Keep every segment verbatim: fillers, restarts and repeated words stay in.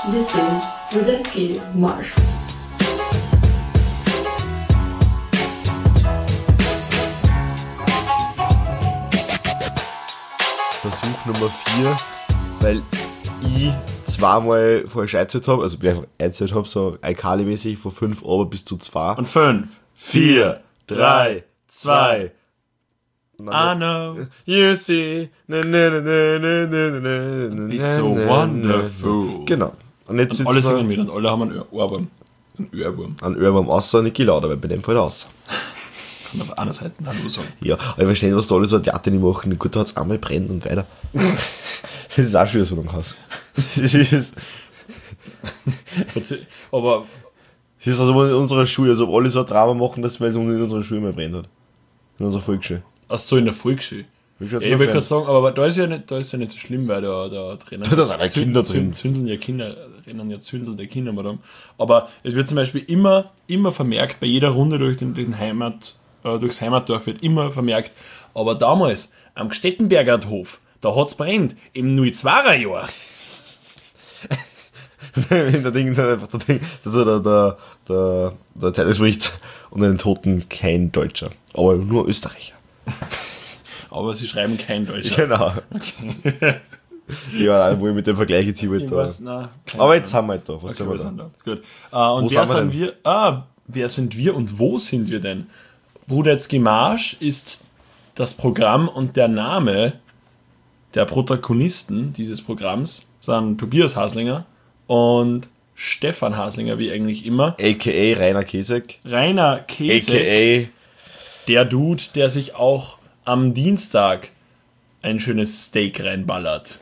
This is Rudenski Marsch. Versuch Nummer vier, weil ich zweimal falsch eingezählt habe, also ich einfach eingezählt habe, so Alkali-mäßig von fünf aber bis zu zwei. Und fünf, vier, drei, zwei. I know. You see. Na, na, na, na, na, na, na, na, Be so na, wonderful. Genau. Und jetzt Und alle sitzen singen wir mit und alle haben einen Ohrwurm. Einen Ohrwurm. an Ohrwurm außer Niki Lauder, weil bei dem fällt aus. Kann auf einer Seite dann nur sagen. Ja, aber ich verstehe nicht, was da alle so ein Theater nicht machen. Gut, da hat es einmal brennt und weiter. Das ist auch schwierig, so ein Haus. Das ist, Aber das ist also in unserer Schule, als ob alle so ein Drama machen, dass weil es in unserer Schule mal brennt hat. In unserer Volksschule. ach so, in der Volksschule. Ja, ich wollte gerade sagen, aber da ist ja nicht, da ist ja nicht so schlimm, weil da, da drinnen Da sind ja Kinder zünd- drin. Zündeln ja Kinder, rennen ja zündelte Kinder mal rum. Aber es wird zum Beispiel immer, immer vermerkt, bei jeder Runde durch den, durch den Heimat, äh, durchs Heimatdorf wird immer vermerkt, aber damals am Gstettenberger Hof, da hat's brennt, im nullzweier Jahr. Wenn der Ding dann einfach der Ding, das ist der, der, der, der Zeitungsbericht und den Toten kein Deutscher, aber nur Österreicher. Aber sie schreiben kein Deutscher. Genau. Okay. Ja, wo ich mit dem Vergleich jetzt hier Ich wollte. weiß, na, keine Aber Ahnung. jetzt sind wir halt da. Was Okay, sind wir wir da? sind da. Gut. Äh, und Wo wer sind wir sind wir? Ah, wer sind wir und wo sind wir denn? Rudetzky Marsch ist das Programm und der Name der Protagonisten dieses Programms sind Tobias Haslinger und Stefan Haslinger, wie eigentlich immer. A K A Rainer Kesek. Rainer Käse, A K der Dude, der sich auch am Dienstag ein schönes Steak reinballert.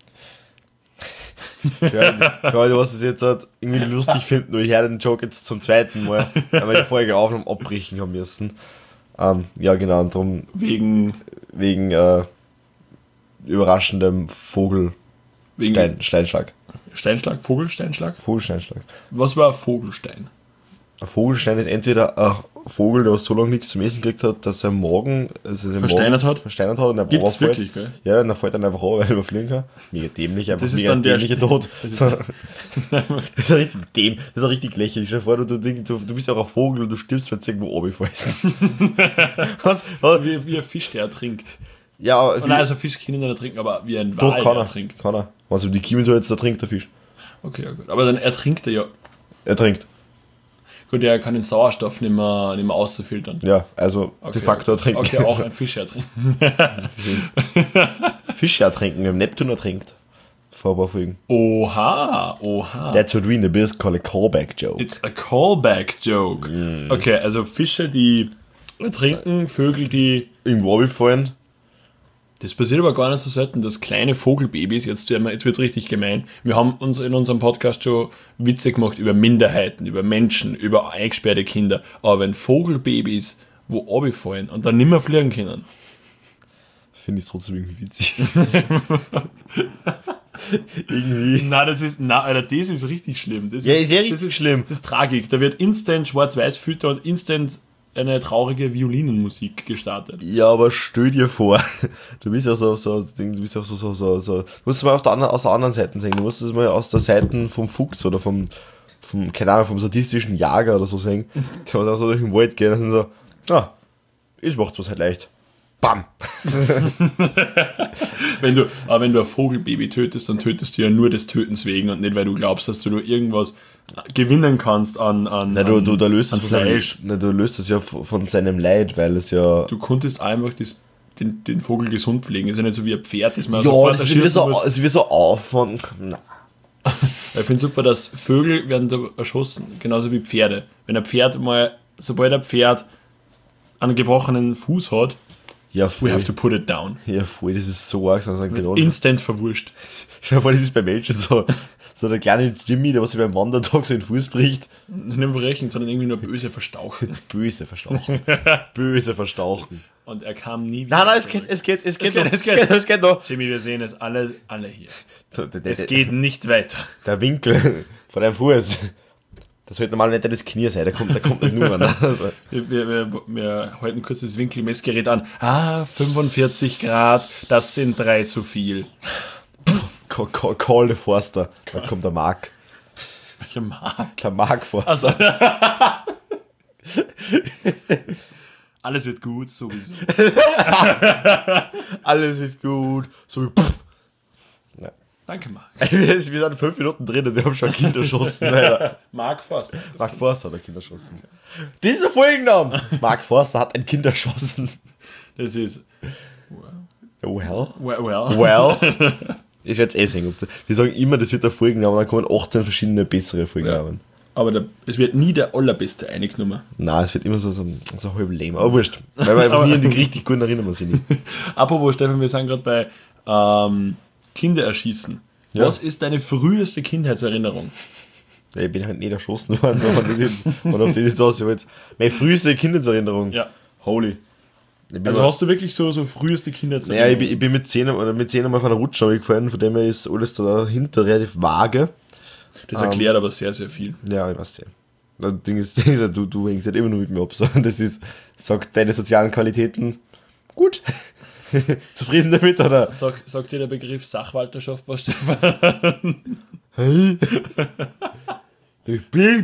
A. Für alle, was es jetzt halt irgendwie lustig finden, nur ich höre den Joke jetzt zum zweiten Mal, weil wir die Folge Aufnahme abbrechen haben müssen. Ähm, ja, genau, und darum Wegen, wegen äh, überraschendem Vogel wegen Stein, Steinschlag. Steinschlag, Vogelsteinschlag. Vogelsteinschlag. Was war Vogelstein? Ein Vogelstein ist entweder ein Vogel, der so lange nichts zum Essen gekriegt hat, dass sein Magen also sein Versteinert Magen hat? Versteinert hat und er Gibt's runterfällt. wirklich, gell? Ja, und dann fällt dann einfach runter, weil er überfliegen kann. Mega dämlich, einfach Das ist mega dann der dämlicher St- Tod. das ist So. der- Das ist ein richtig däm, das ist ein richtig lächerlich. Stell dir vor, du, du, du, du bist ja auch ein Vogel und du stirbst, wenn du irgendwo runterfällst. was, was? Wie, wie ein Fisch, der ertrinkt. Ja, aber Oh nein, also Fisch kann nicht ertrinken, aber wie ein doch Wal, kann der er. ertrinkt. Kann er. Wenn es um die Kiemen so jetzt, da trinkt der Fisch. Okay, ja gut. Aber dann ertrinkt er ja. Er trinkt. Gut, er kann den Sauerstoff nicht mehr, nicht mehr auszufiltern. Ja, also Okay, de facto ertrinken. Okay, auch ein Fisch ertrinken. Fische ertrinken, im Neptun ertrinkt. Vor ein paar Folgen. Oha, oha. That's what we in the biz call a callback joke. It's a callback joke. Okay, also Fische, die ertrinken, Vögel, die... Irgendwo runterfallen. Das passiert aber gar nicht so selten, dass kleine Vogelbabys, jetzt, werden wir- jetzt wird es richtig gemein, wir haben uns in unserem Podcast schon Witze gemacht über Minderheiten, über Menschen, über eingesperrte Kinder, aber wenn Vogelbabys wo runterfallen und dann nicht mehr fliegen können, Finde ich trotzdem irgendwie witzig. irgendwie. na das ist, na, Alter, das ist richtig schlimm. Das Ja, ist ja das richtig ist, schlimm. Das ist Tragik, da wird instant Schwarz-Weiß-Filter und instant eine traurige Violinenmusik gestartet. Ja, aber stell dir vor, du bist ja so, so, du bist ja so, so, so, so, du musst es mal auf der anderen, aus der anderen Seite sehen, du musst es mal aus der Seite vom Fuchs oder vom, vom, keine Ahnung, vom sadistischen Jager oder so sehen, der muss auch so durch den Wald gehen und so, ah, ich mach's was halt leicht. Bam! Wenn du, aber wenn du ein Vogelbaby tötest, dann tötest du ja nur des Tötens wegen und nicht, weil du glaubst, dass du nur irgendwas gewinnen kannst an, an, Na, du, an, du, da löst an es von seinem, Fleisch. na, du löst es ja von von seinem Leid, weil es ja. Du konntest einfach das, den, den Vogel gesund pflegen. Ist ja nicht so wie ein Pferd, das man Ja, sofort das ist wieder erschießen so, muss. das ist wie so Aufwand. Na. Ich finde super, dass Vögel werden da erschossen, genauso wie Pferde. Wenn ein Pferd mal, sobald ein Pferd einen gebrochenen Fuß hat, Ja, we voll. have to put it down. Ja, voll, das ist so arg, sagen genau. Instant verwurscht. Schau dir vor, das ist bei Menschen so. So der kleine Jimmy, der was sich beim Wandertag so den Fuß bricht. Nicht brechen, sondern irgendwie nur böse verstauchen. Böse verstauchen. Böse verstauchen. Und er kam nie wieder. Nein, nein, es zurück. geht, es geht, es geht, geht, noch, es es geht. geht, es geht noch. Jimmy, wir sehen es alle, alle hier. Der, der, Es der, geht nicht weiter. der Winkel von deinem Fuß. Das sollte normalerweise nicht das Knie sein, der kommt, der kommt nicht nur an. Also, Wir, wir, wir, wir halten kurz das Winkelmessgerät an. Ah, fünfundvierzig Grad, das sind drei zu viel. Call, call, call the Forster. Da kommt der Mark. Welcher Mark? Der Mark Forster. Also. Alles wird gut, sowieso. Alles ist gut. So wie pff. Ja. Danke, Mark. Wir sind fünf Minuten drin und wir haben schon ein Kind erschossen. Alter. Mark Forster. Mark Forster hat ein Kind erschossen. Dieser Folgennamen. Mark Forster hat ein Kind erschossen. Das ist. Well. Well. well. Well. Ich werde es eh sehen. Wir sagen immer, das wird der Folgenname, dann kommen achtzehn verschiedene bessere Folgennamen. Ja. Aber der, es wird nie der allerbeste eingenommen. Nein, es wird immer so, so, so halb lame. Aber wurscht. Weil wir einfach nie an die richtig guten erinnern wir sich nicht. Apropos, Stefan, wir sind gerade bei ähm, Kinder erschießen. Ja. Was ist deine früheste Kindheitserinnerung? Ja, ich bin halt nicht erschossen worden, wenn das jetzt, und auf das jetzt aus. Jetzt. Meine früheste Kindheitserinnerung. Ja, holy. Ich Also mal, hast du wirklich so, so früheste ja, Kindheitserinnerung? ich bin, ich bin mit zehn oder mit zehn einmal von einer Rutsche gefallen, von dem her ist alles dahinter relativ vage. Das erklärt um, aber sehr, sehr viel. Ja, ich weiß ja. Das Ding ist, das ist, du, du hängst halt immer nur mit mir ab. So. Das ist, sagt deine sozialen Qualitäten gut. Zufrieden damit, oder? Sag, sagt dir der Begriff Sachwalterschaft was, Stefan? Hey. Ich bin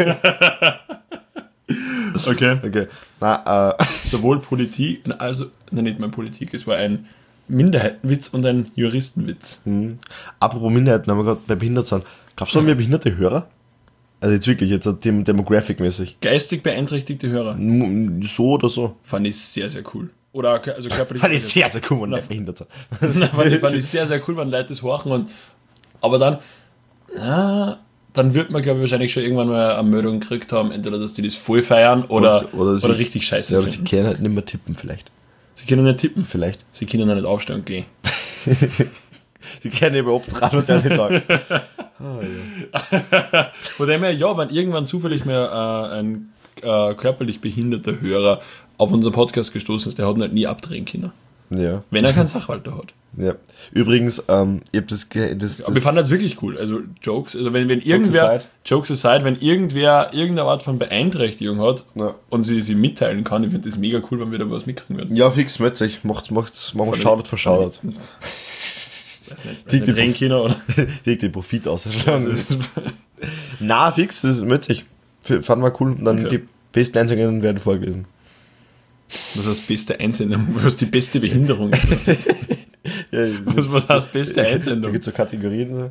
Okay. Okay. Na, äh. Sowohl Politik, also, nein, nicht mal Politik, es war ein Minderheitenwitz und ein Juristenwitz. Mhm. Apropos Minderheiten, haben wir gerade bei behindert sind. Glaubst du, haben wir behinderte Hörer? Also jetzt wirklich, jetzt dem Demographic-mäßig. Geistig beeinträchtigte Hörer. So oder so. Fand ich sehr, sehr cool. Oder also körperlich. Fand ich sehr, sehr cool, wenn Leute behindert sind. fand, ich, fand ich sehr, sehr cool, wenn Leute das horchen. Und, aber dann, na, dann wird man, glaube ich, wahrscheinlich schon irgendwann mal eine Meldung gekriegt haben, entweder, dass die das voll feiern oder, oder, oder, oder sie, richtig scheiße ja, oder finden. sie können halt nicht mehr tippen, vielleicht. Sie können nicht tippen. Vielleicht. Sie können nicht aufstehen und gehen. Sie können eben abtragen und sie nicht sagen. Oh, ja. Von dem her, ja, wenn irgendwann zufällig mal äh, ein äh, körperlich behinderter Hörer auf unseren Podcast gestoßen ist, der hat ihn halt nie abdrehen können. Ja. Wenn er keinen Sachwalter hat. Ja. Übrigens, ähm, ich hab das, das, das Aber wir fanden das wirklich cool. Also Jokes, also wenn, wenn irgendwer, aside. Jokes aside, wenn irgendwer irgendeine Art von Beeinträchtigung hat Ja. und sie sie mitteilen kann, ich finde das mega cool, wenn wir da was mitkriegen würden. Ja, fix, meldet sich. Macht's, macht's, machen wir Shoutout für Shoutout. Weiß nicht, Die- weiß die- nicht Rennkino oder? Direkt den Profit ausschlagen. Na, fix, das meldet sich. F- Fanden wir cool. Und dann Okay. die besten Einsendungen werden vorgelesen. Was heißt beste Einsendung? Was ist die beste Behinderung? Ja, Was, was heißt beste Da Einsendung? gibt es so Kategorien.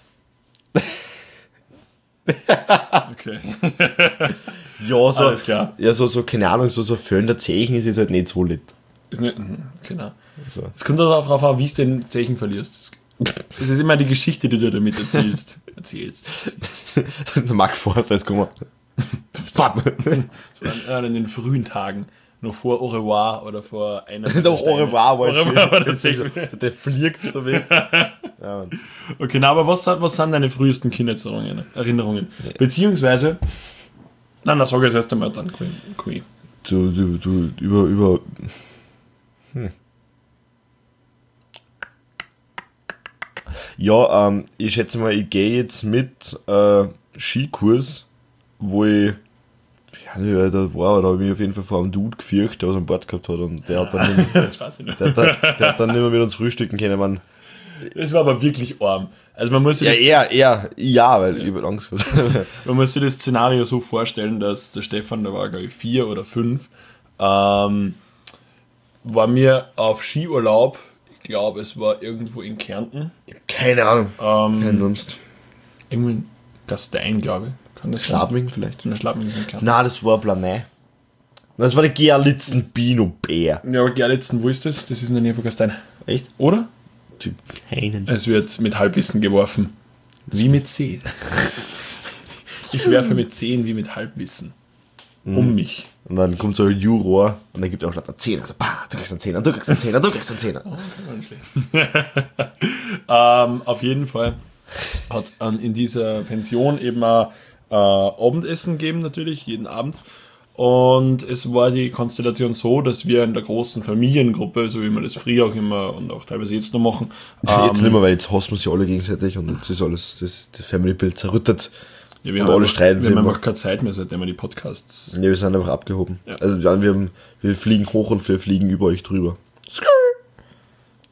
Okay. Ja, so, Alles klar. ja, so, so, keine Ahnung, so, so fehlender Zeichen ist jetzt halt nicht so lit. Ist nicht, mhm, genau. So. Es kommt darauf an, wie du den Zeichen verlierst. Das ist immer die Geschichte, die du damit erzählst. Erzählst. Der Mark Forster ist gekommen. Bam. Das war in den frühen Tagen. Noch vor Au revoir oder vor einer. Doch, au revoir, Au revoir war der der, Zeichen. der fliegt so weg. Ja, Mann. Okay, na, aber was, was sind deine frühesten Kindheitserinnerungen? Erinnerungen? Beziehungsweise. Nein, das sag ich jetzt erst einmal dann. Kui. Du, du, du, über, über. Hm. Ja, ähm, ich schätze mal, ich gehe jetzt mit äh, Skikurs, wo ich. Ja, wer da war, da habe ich mich auf jeden Fall vor einem Dude gefürchtet, der was am Bord gehabt hat. Und der hat dann nicht mehr, Das weiß ich nicht. der hat dann, der hat dann nicht mehr mit uns frühstücken können. Man, Das war aber wirklich arm. Also man muss sich ja, das, eher, eher, ja, weil ich hab Angst gehabt. man muss sich das Szenario so vorstellen, dass der Stefan, der war glaube ich vier oder fünf, ähm, war mir auf Skiurlaub, ich glaube es war irgendwo in Kärnten, Keine Ahnung. ähm, Kein Dunst. irgendwo in Gastein, glaube ich. Kann das sein? Schladming vielleicht? In der Schladming ist in Kärnten. Nein, das war Planei. Das war der Gerlitzen Bino Bär. Ja, aber Gerlitzen, wo ist das? Das ist in der Nähe von Gastein. Echt? Oder? Typ keinen. Es wird mit Halbwissen geworfen. Wie mit zehn. Ich werfe mit zehn wie mit Halbwissen. Um mich. Und dann kommt so ein Juror und dann gibt er auch lauter Zehner. Also, bah, du kriegst einen Zehner, du kriegst einen Zehner, du kriegst einen Zehner. ähm, auf jeden Fall hat es in dieser Pension eben ein äh, Abendessen gegeben, natürlich, jeden Abend. Und es war die Konstellation so, dass wir in der großen Familiengruppe, so wie wir das früher auch immer und auch teilweise jetzt noch machen, Jetzt ähm, nicht mehr, weil jetzt hassen wir sie alle gegenseitig und jetzt ist alles, das, das Family-Bild zerrüttet. ja, wir und haben, alle einfach, streiten wir sich haben immer. einfach keine Zeit mehr, seitdem wir die Podcasts. Ne, wir sind einfach abgehoben. Ja. Also ja, wir, haben, wir fliegen hoch und wir fliegen über euch drüber.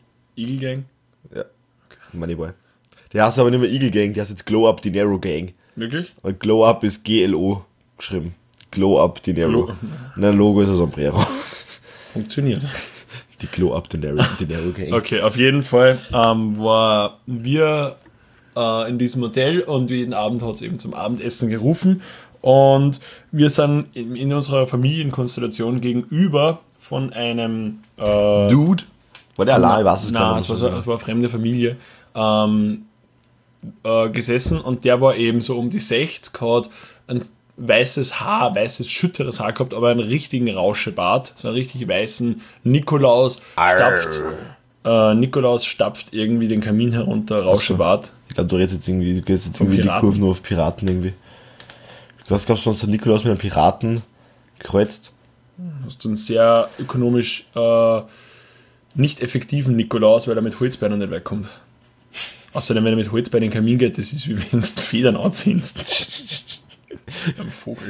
Eagle Gang. Ja, Moneyboy. Der heißt aber nicht mehr Eagle Gang, der heißt jetzt Glow Up Dinero Gang. Wirklich? Weil Glow Up ist G L O geschrieben. Glow Up Dinero. Glow- Und ein Logo ist ein Sombrero. Funktioniert. Die Glow Up Dinero, Dinero Gang. Okay, auf jeden Fall ähm, war wir äh, in diesem Hotel und jeden Abend hat es eben zum Abendessen gerufen und wir sind in, in unserer Familienkonstellation gegenüber von einem äh, Dude? War der allein? Ich weiß es gar Nein, nicht. es war, so, es war eine fremde Familie ähm, äh, gesessen und der war eben so um die sechzig, hat ein weißes Haar, weißes, schütteres Haar gehabt, aber einen richtigen Rauschebart, so einen richtig weißen Nikolaus stapft, äh, Nikolaus stapft irgendwie den Kamin herunter, Rauschebart. Ich glaube, du redest jetzt irgendwie, du gehst jetzt Von irgendwie die Piraten. Kurven auf Piraten irgendwie. Was gab's von der Nikolaus mit einem Piraten gekreuzt? Hast du einen sehr ökonomisch äh, nicht effektiven Nikolaus, weil er mit Holzbeinen nicht wegkommt. Außerdem, wenn er mit Holzbeinen in den Kamin geht, das ist wie wenn du Federn anziehst. Ein Vogel.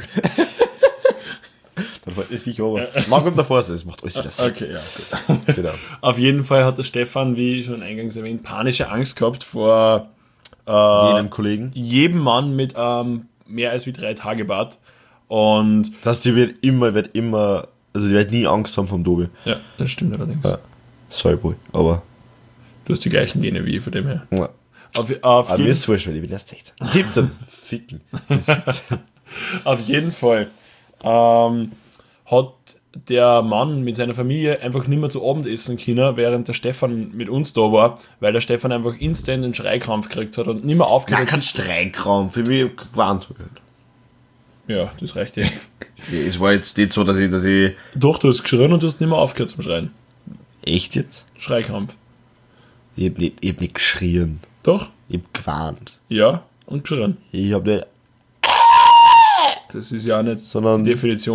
Dann fällt das Viech runter. Man kommt davor, das macht alles wieder Sinn. Okay, ja, gut. Genau. Auf jeden Fall hat der Stefan, wie schon eingangs erwähnt, panische Angst gehabt vor äh, Jenem Kollegen. jedem Mann mit ähm, mehr als wie drei Tage Bart. Und Das heißt, die wird immer, wird immer, also die wird nie Angst haben vom Dobi. ja, das stimmt allerdings. Ja. Sorry, Boy, aber. Du hast die gleichen Gene wie ich von dem her. Ja. Auf, auf, Aber mir jeden, ist es wurscht, weil ich bin erst sechzehn. siebzehn. Ficken. siebzehn. auf jeden Fall ähm, hat der Mann mit seiner Familie einfach nicht mehr zu Abend essen können, während der Stefan mit uns da war, weil der Stefan einfach instant einen Schreikrampf gekriegt hat und nicht mehr aufgehört Nein, kein hat. Streikraum. Für mich gewarnt. Ja, das reicht ja. Es war jetzt nicht so, dass ich, dass ich. Doch, du hast geschrien und du hast nicht mehr aufgehört zum Schreien. Echt jetzt? Schreikrampf. Ich hab nicht, ich hab nicht geschrien. Doch? Ich hab gewarnt. Ja, und geschrien. Ich hab nicht. Das ist ja nicht Sondern- die Definition.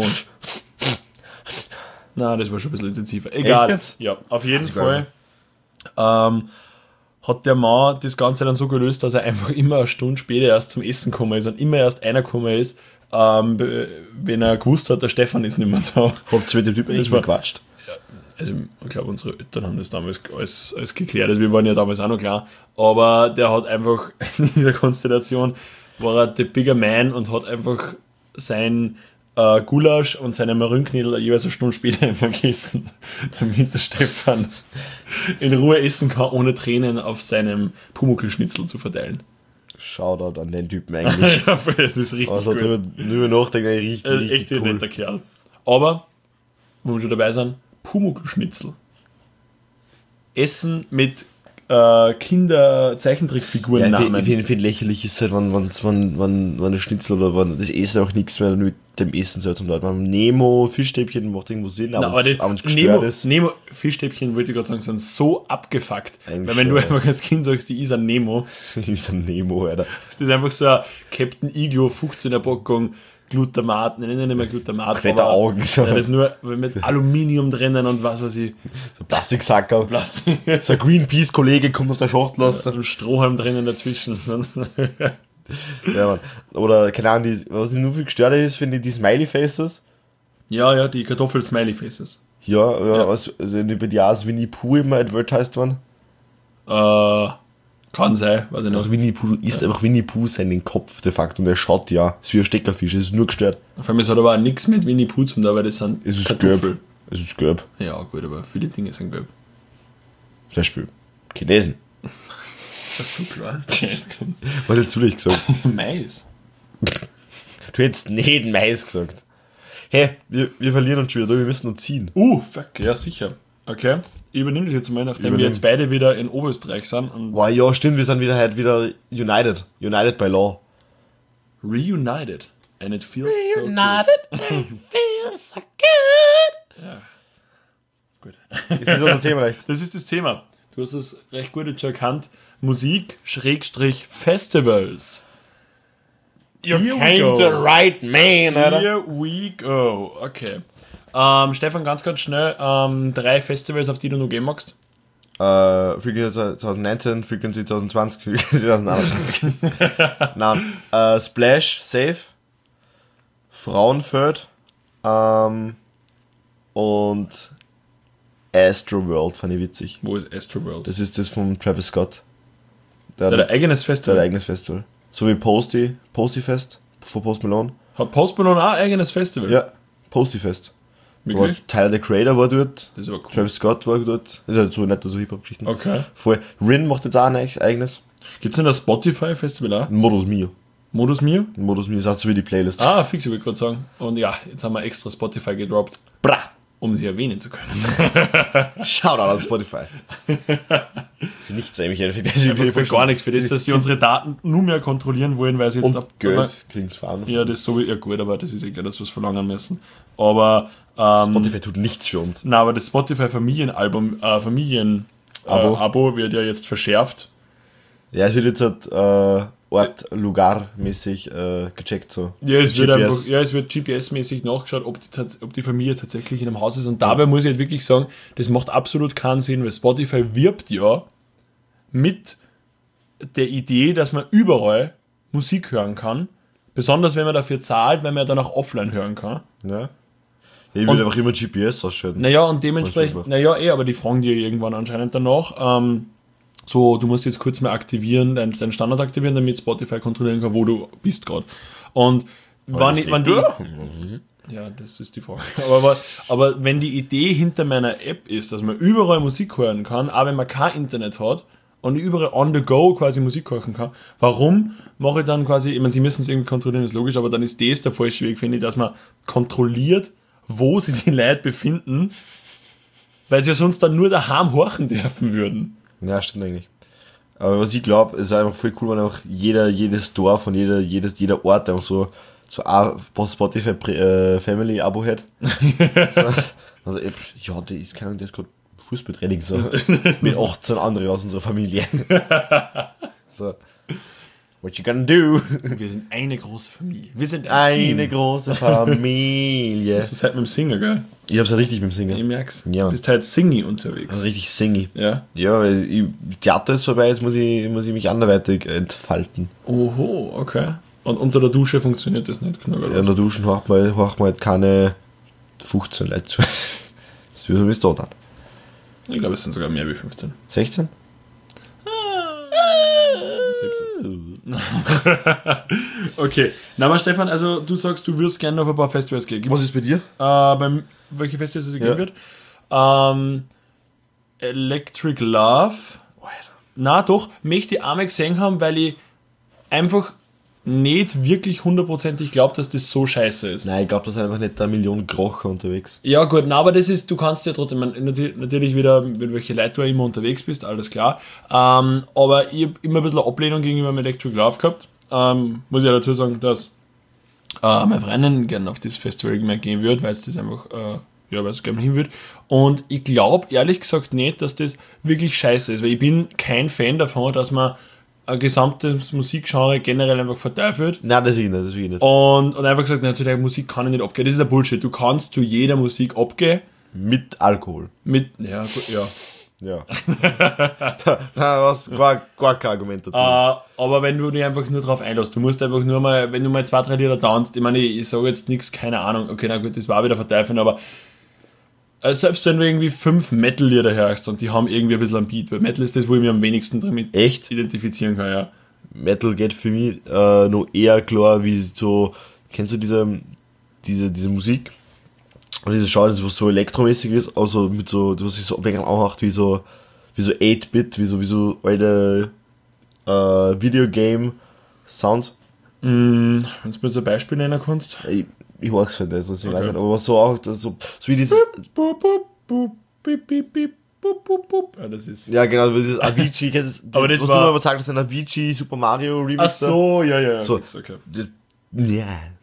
Na, das war schon ein bisschen intensiver. Egal. Echt jetzt? Ja, auf jeden Das ist Fall ähm, hat der Mann das Ganze dann so gelöst, dass er einfach immer eine Stunde später erst zum Essen gekommen ist und immer erst einer gekommen ist, ähm, be- wenn er gewusst hat, der Stefan ist nicht mehr da. Habt ihr mit dem Typen Das echt war- gequatscht? Also ich glaube, unsere Eltern haben das damals alles, alles geklärt. Also wir waren ja damals auch noch klar. Aber der hat einfach in dieser Konstellation war er der Bigger Man und hat einfach sein äh, Gulasch und seine Marienknödel jeweils eine Stunde später immer gegessen, damit der Stefan in Ruhe essen kann, ohne Tränen auf seinem Pumuckl-Schnitzel zu verteilen. Shoutout an den Typen eigentlich. Ja, das ist richtig Also gut. drüber, drüber nachdenken, richtig, Er ist richtig echt ein cool. netter Kerl. Aber, wo wir schon dabei sind, Pumuckl-Schnitzel. Essen mit äh, Kinder-Zeichentrickfiguren Ja, ich Namen. finde find lächerlich ist halt, wenn, wenn's- wenn, wenn, wenn ein Schnitzel oder wenn das Essen auch nichts mehr mit dem Essen soll zum Leuten. Beim Nemo, Fischstäbchen macht irgendwo Sinn, aber, Na, aber das, aber wenn's gestört Nemo, ist. Nemo Fischstäbchen, wollte ich gerade sagen, sind so abgefuckt. Eigentlich Weil wenn du schon, einfach als Kind sagst, die ist ein Nemo, ist ein Nemo, Alter. das ist einfach so ein Captain Iglo fünfzehner Packung Glutamat, nein, nein, nicht mehr Glutamat, Komplette aber Augen, so. ja, das ist nur mit Aluminium drinnen und was weiß ich, So ein Plastiksacker. Plastik, So ein Greenpeace-Kollege kommt aus der Schachtel raus. ein Strohhalm drinnen dazwischen. Ja, Mann. Oder, keine Ahnung, die, was ich nur viel gestört ist, finde ich die Smiley-Faces. Ja, ja, die Kartoffel-Smiley-Faces. Ja, ja, Ja. Also, also bei dir als Winnie Pooh immer advertised worden. Äh, kann sein, weiß ich Auch noch. Winnie Pooh ist einfach Winnie Pooh seinen Kopf de facto und er schaut ja, ist wie ein Steckerfisch, es ist nur gestört. Vor allem, es hat aber auch nichts mit Winnie Pooh zu tun, weil das sind Es ist Kartoffel. gelb. Es ist gelb. Ja, gut, aber viele Dinge sind gelb. Zum Beispiel Chinesen. Das ist so klar. Das jetzt kommt. Was hättest du nicht gesagt? Mais. Du hättest nicht Mais gesagt. Hä, wir, wir verlieren uns schon wieder, wir müssen uns ziehen. Uh, fuck, ja, sicher. Okay, ich übernehme das jetzt mal, nachdem Übernimm. wir jetzt beide wieder in Oberösterreich sind und Boah, ja, stimmt, wir sind wieder halt wieder united. United by Law. reunited. And it feels so good. feels so good. Gut. Ist das unser Thema recht? Das ist das Thema. Du hast es recht gut jetzt schon erkannt. Musik, Schrägstrich, Festivals. You Here we came go. to the right man, Alter. Here we go. Okay. Ähm, Stefan, ganz, ganz schnell, ähm, drei Festivals, auf die du noch gehen magst. Äh, Frequency zwanzig neunzehn, Frequency zwanzig zwanzig, Frequency zwanzig einundzwanzig. Nein, äh, Splash, Safe, Frauenfeld, ähm, und Astro World, fand ich witzig. Wo ist Astroworld? Das ist das von Travis Scott. Der Der hat ein jetzt- eigenes der hat ein Festival. eigenes Festival. So wie Posty, Posty-Fest von Post Malone. Hat Post Malone auch ein eigenes Festival? Ja, Posty-Fest. Wirklich? Tyler, the Creator, war dort. Das ist aber cool. Travis Scott war dort. Das ist halt so nett, so Hip-Hop-Geschichten. Okay. Voll. Rin macht jetzt auch ein eigenes. Gibt es denn das Spotify-Festival auch? Modus Mio. Modus Mio? Modus Mio ist auch so wie die Playlist. Ah, fix, ich wollte gerade sagen. Und ja, jetzt haben wir extra Spotify gedroppt, Bra! um sie erwähnen zu können. Shoutout an Spotify. Für nichts eigentlich. Für, das Für gar nichts, für das, dass sie unsere Daten nur mehr kontrollieren wollen, weil sie jetzt... Und ab- Geld kriegen sie fahren. Ja, das ist so, ja gut, aber das ist eh klar, dass wir es verlangen müssen. Aber, ähm, Spotify tut nichts für uns. na, aber das Spotify Familienalbum, äh, Familien äh, Abo. Abo wird ja jetzt verschärft. Ja, es wird jetzt halt äh, Ort, Lugar-mäßig äh, gecheckt. So. Ja, es wird G P S. einfach, ja, es wird G P S-mäßig nachgeschaut, ob die, tats- ob die Familie tatsächlich in einem Haus ist. Und dabei muss ich halt wirklich sagen, das macht absolut keinen Sinn, weil Spotify wirbt ja mit der Idee, dass man überall Musik hören kann. Besonders wenn man dafür zahlt, weil man ja dann auch offline hören kann. Ja. Ja, ich Und- will einfach immer G P S ausschalten. Naja, und Das dementsprechend, ist naja, eh, aber die fragen dir irgendwann anscheinend danach, ähm, so, du musst jetzt kurz mal aktivieren, deinen dein Standard aktivieren, damit Spotify kontrollieren kann, wo du bist gerade. Und wann, ich- wann die, ja, das ist die Frage. Aber, aber, aber wenn die Idee hinter meiner App ist, dass man überall Musik hören kann, auch wenn man kein Internet hat und überall on the go quasi Musik hören kann, warum mache ich dann quasi, ich meine, sie müssen es irgendwie kontrollieren, ist logisch, aber dann ist das der falsche Weg, finde ich, dass man kontrolliert, wo sich die Leute befinden, weil sie ja sonst dann nur daheim horchen dürfen würden. Ja, stimmt eigentlich. Aber was ich glaube, ist einfach voll cool, wenn auch jeder, jedes Dorf und jeder, jedes, jeder Ort einfach so, so ein Spotify äh, Family Abo hat. so, also, ich- ja, die, ich kann der ist gerade Fußballtraining so. Mit achtzehn anderen aus unserer Familie. so. What you gonna do? Wir sind eine große Familie. Wir sind ein Eine Team. große Familie. Das ist halt mit dem Singer, gell? Ich hab's ja richtig mit dem Ich Singen. merk's. Ja. Du bist halt Singy unterwegs. Also richtig singy. Ja. Ja, weil ich, Theater ist vorbei, jetzt muss ich, muss ich mich anderweitig entfalten. Oho, okay. Und unter der Dusche funktioniert das nicht genug, oder Ja, in was? der Duschen haucht man, haucht man halt keine fünfzehn Leute zu. Das wird so wie es da dann. Ich glaube, es sind sogar mehr wie fünfzehn. sechzehn? siebzehn. Okay. Na, aber Stefan, also du sagst, du würdest gerne auf ein paar Festivals gehen. Gibt's, Was ist bei dir? äh, beim, welche Festivals es Ja. geben wird? Ähm, Electric Love. Na doch, möchte ich einmal gesehen haben, weil ich einfach nicht wirklich hundertprozentig glaube, dass das so scheiße ist. Nein, ich glaube, da sind einfach nicht eine Million Krocher unterwegs. Ja gut, na, aber das ist, du kannst ja trotzdem, man, natürlich, natürlich wieder, mit welche Leute du auch immer unterwegs bist, alles klar. Ähm, aber ich habe immer ein bisschen Ablehnung gegenüber dem Electric Love gehabt. Ähm, muss ich ja dazu sagen, dass äh, meine Freundin gerne auf das Festival mehr gehen würde, weil es das einfach, äh, ja, weil es gerne hin würde. Und ich glaube ehrlich gesagt nicht, dass das wirklich scheiße ist, weil ich bin kein Fan davon, dass man ein gesamtes Musikgenre generell einfach verteufelt. Nein, das will ich nicht, das will ich nicht. Und, und einfach gesagt, nein, zu der Musik kann ich nicht abgehen. Das ist ein Bullshit. Du kannst zu jeder Musik abgehen. Mit Alkohol. Mit, ja, gut, ja. Ja. da da was, gar, gar kein Argument dazu. Äh, aber wenn du dich einfach nur drauf einlässt, du musst einfach nur mal, wenn du mal zwei, drei Lieder tanzt, ich meine, ich, ich sage jetzt nichts, keine Ahnung, okay, na gut, das war wieder verteufeln, aber äh, selbst wenn du irgendwie fünf Metal-Lieder hörst und die haben irgendwie ein bisschen einen Beat, weil Metal ist das, wo ich mich am wenigsten damit Echt? identifizieren kann, ja. Metal geht für mich äh, noch eher klar wie so, kennst du diese, diese, diese Musik? Und diese Schau, das was so elektromäßig ist, also mit so, was sich so wegen anhört wie so, wie so acht Bit, wie so, wie so alte äh, Videogame-Sounds. Mm, wenn du mir so ein Beispiel nennen kannst. Ich, ich weiß es halt nicht, also ich weiß Okay. nicht, aber was so auch, das so, so wie dieses, Bup, bup, bup, bip, bip, bip, bup, bup, bup. Ja, das ist. ja genau, dieses Avicii, kennst du, Aber das was war- du mir aber sagst, das ist ein Avicii Super Mario Remix. Ach so, ja, ja, ja. So. fix, okay. Da. Ja.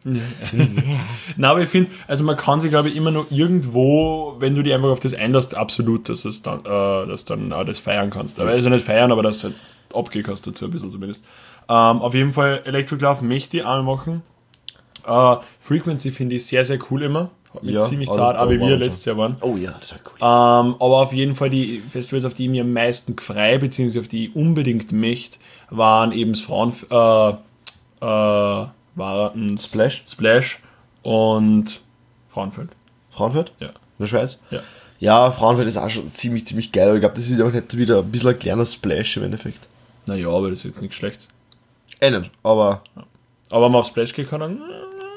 Na, aber ich finde, also man kann sich, glaube ich, immer noch irgendwo, wenn du dich einfach auf das einlässt, absolut, dass es dann, äh, dass dann auch das feiern kannst. Aber also nicht feiern, aber dass du halt abgehen kannst dazu ein bisschen zumindest. Ähm, auf jeden Fall Electric Love möchte ich einmal machen. Äh, Frequency finde ich sehr, sehr cool immer. Hat mich Ja, ziemlich aber zart, da aber wie waren wir wir letztes Jahr waren. Oh ja, das war cool. Ähm, aber auf jeden Fall die Festivals, auf die ich mir am meisten gefreut, beziehungsweise auf die ich unbedingt möchte, waren eben das Frauen, äh, äh, war ein Splash? Splash und Frauenfeld. Frauenfeld? Ja. In der Schweiz? Ja. Ja, Frauenfeld ist auch schon ziemlich, ziemlich geil, aber ich glaube, das ist auch nicht wieder ein bisschen ein kleiner Splash im Endeffekt. Naja, aber das ist jetzt nichts Schlechtes. Eh nicht, aber Aber wenn man auf Splash geht, kann dann.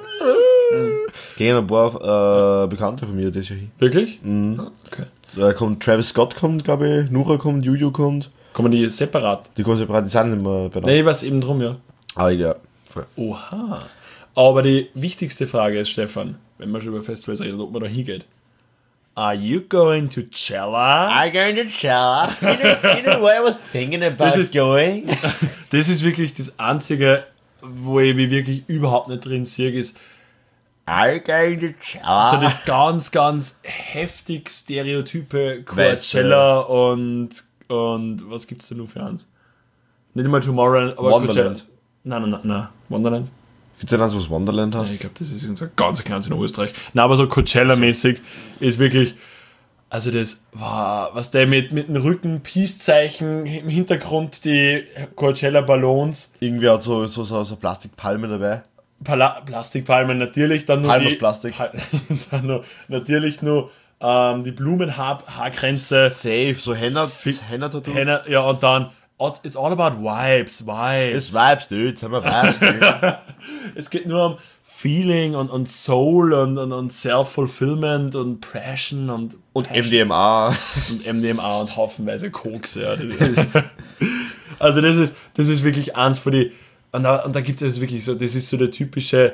gehen ein paar äh, Bekannte von mir das Jahr hin. Wirklich? Mhm. Ah, okay. Da kommt Travis Scott, kommt, glaube ich, Nura kommt, Juju kommt. Kommen die separat? Die kommen separat, die sind nicht mehr bei Nee, ich weiß eben drum, ja. Ah, ja, voll. Oha. Aber die wichtigste Frage ist, Stefan, wenn man schon über Festivals reden, ob man da hingeht. Are you going to Cella? I'm going to Cella. You know, you know what I was thinking about Das ist- going? Das ist wirklich das Einzige, wo ich mich wirklich überhaupt nicht drin sehe, ist I'm going to Cella. so das ganz, ganz heftig stereotype Weißt du. Coachella und, und was gibt's da nur für eins? Nicht einmal Tomorrowland, aber Wonderland. Coachella. Nein, nein, nein, nein. Wonderland? Gibt's denn eins, was Wonderland Ja, hast? ich glaube, das ist unser ganz kleines in Österreich. Nein, aber so Coachella-mäßig ist wirklich, also das war, was der mit, mit dem Rücken, Peace-Zeichen, im Hintergrund die Coachella-Ballons, Irgendwie hat so, so, so, so Plastikpalme dabei. Pala Plastikpalmen natürlich, dann nur Palm die, aus Plastik. Pal dann nur, natürlich nur ähm, die Blumenhaarkränze, Safe, so Henna, Henna-Tattoos. Henna, ja, und dann it's all about vibes, vibes. Das Vibes, dude, jetzt haben wir Vibes, dude. Es geht nur um Feeling und, und Soul und, und, und Self-Fulfillment und Passion und, Und Passion M D M A. und M D M A und haufenweise Koks. Ja. Das ist, also das ist, das ist wirklich eins von die. Und da, und da gibt es wirklich so, das ist so der typische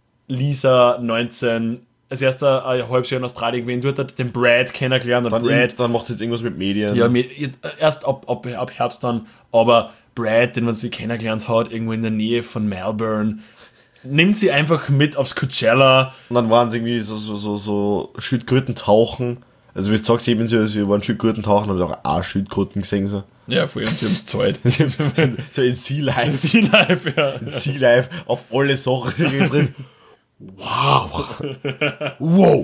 Lisa neunzehn, als erster ein halbes Jahr in Australien gewesen, dort hat den Brad kennengelernt und Dann, Brad, dann macht es jetzt irgendwas mit Medien. ja, mit, jetzt, erst ab, ab, ab Herbst dann, aber Brad, den man sie kennengelernt hat, irgendwo in der Nähe von Melbourne, nimmt sie einfach mit aufs Coachella. Und dann waren es irgendwie so, so, so, so Schildkröten tauchen. Also wie du sagst, eben sie, sie waren Schildkröten tauchen, haben auch auch Schildkröten gesehen. So, Ja, vor allem, sie haben es gezahlt. so in Sea Life. Sea Life, ja. In Sea Life auf alle Sachen irgendwie drin. Wow. Wow.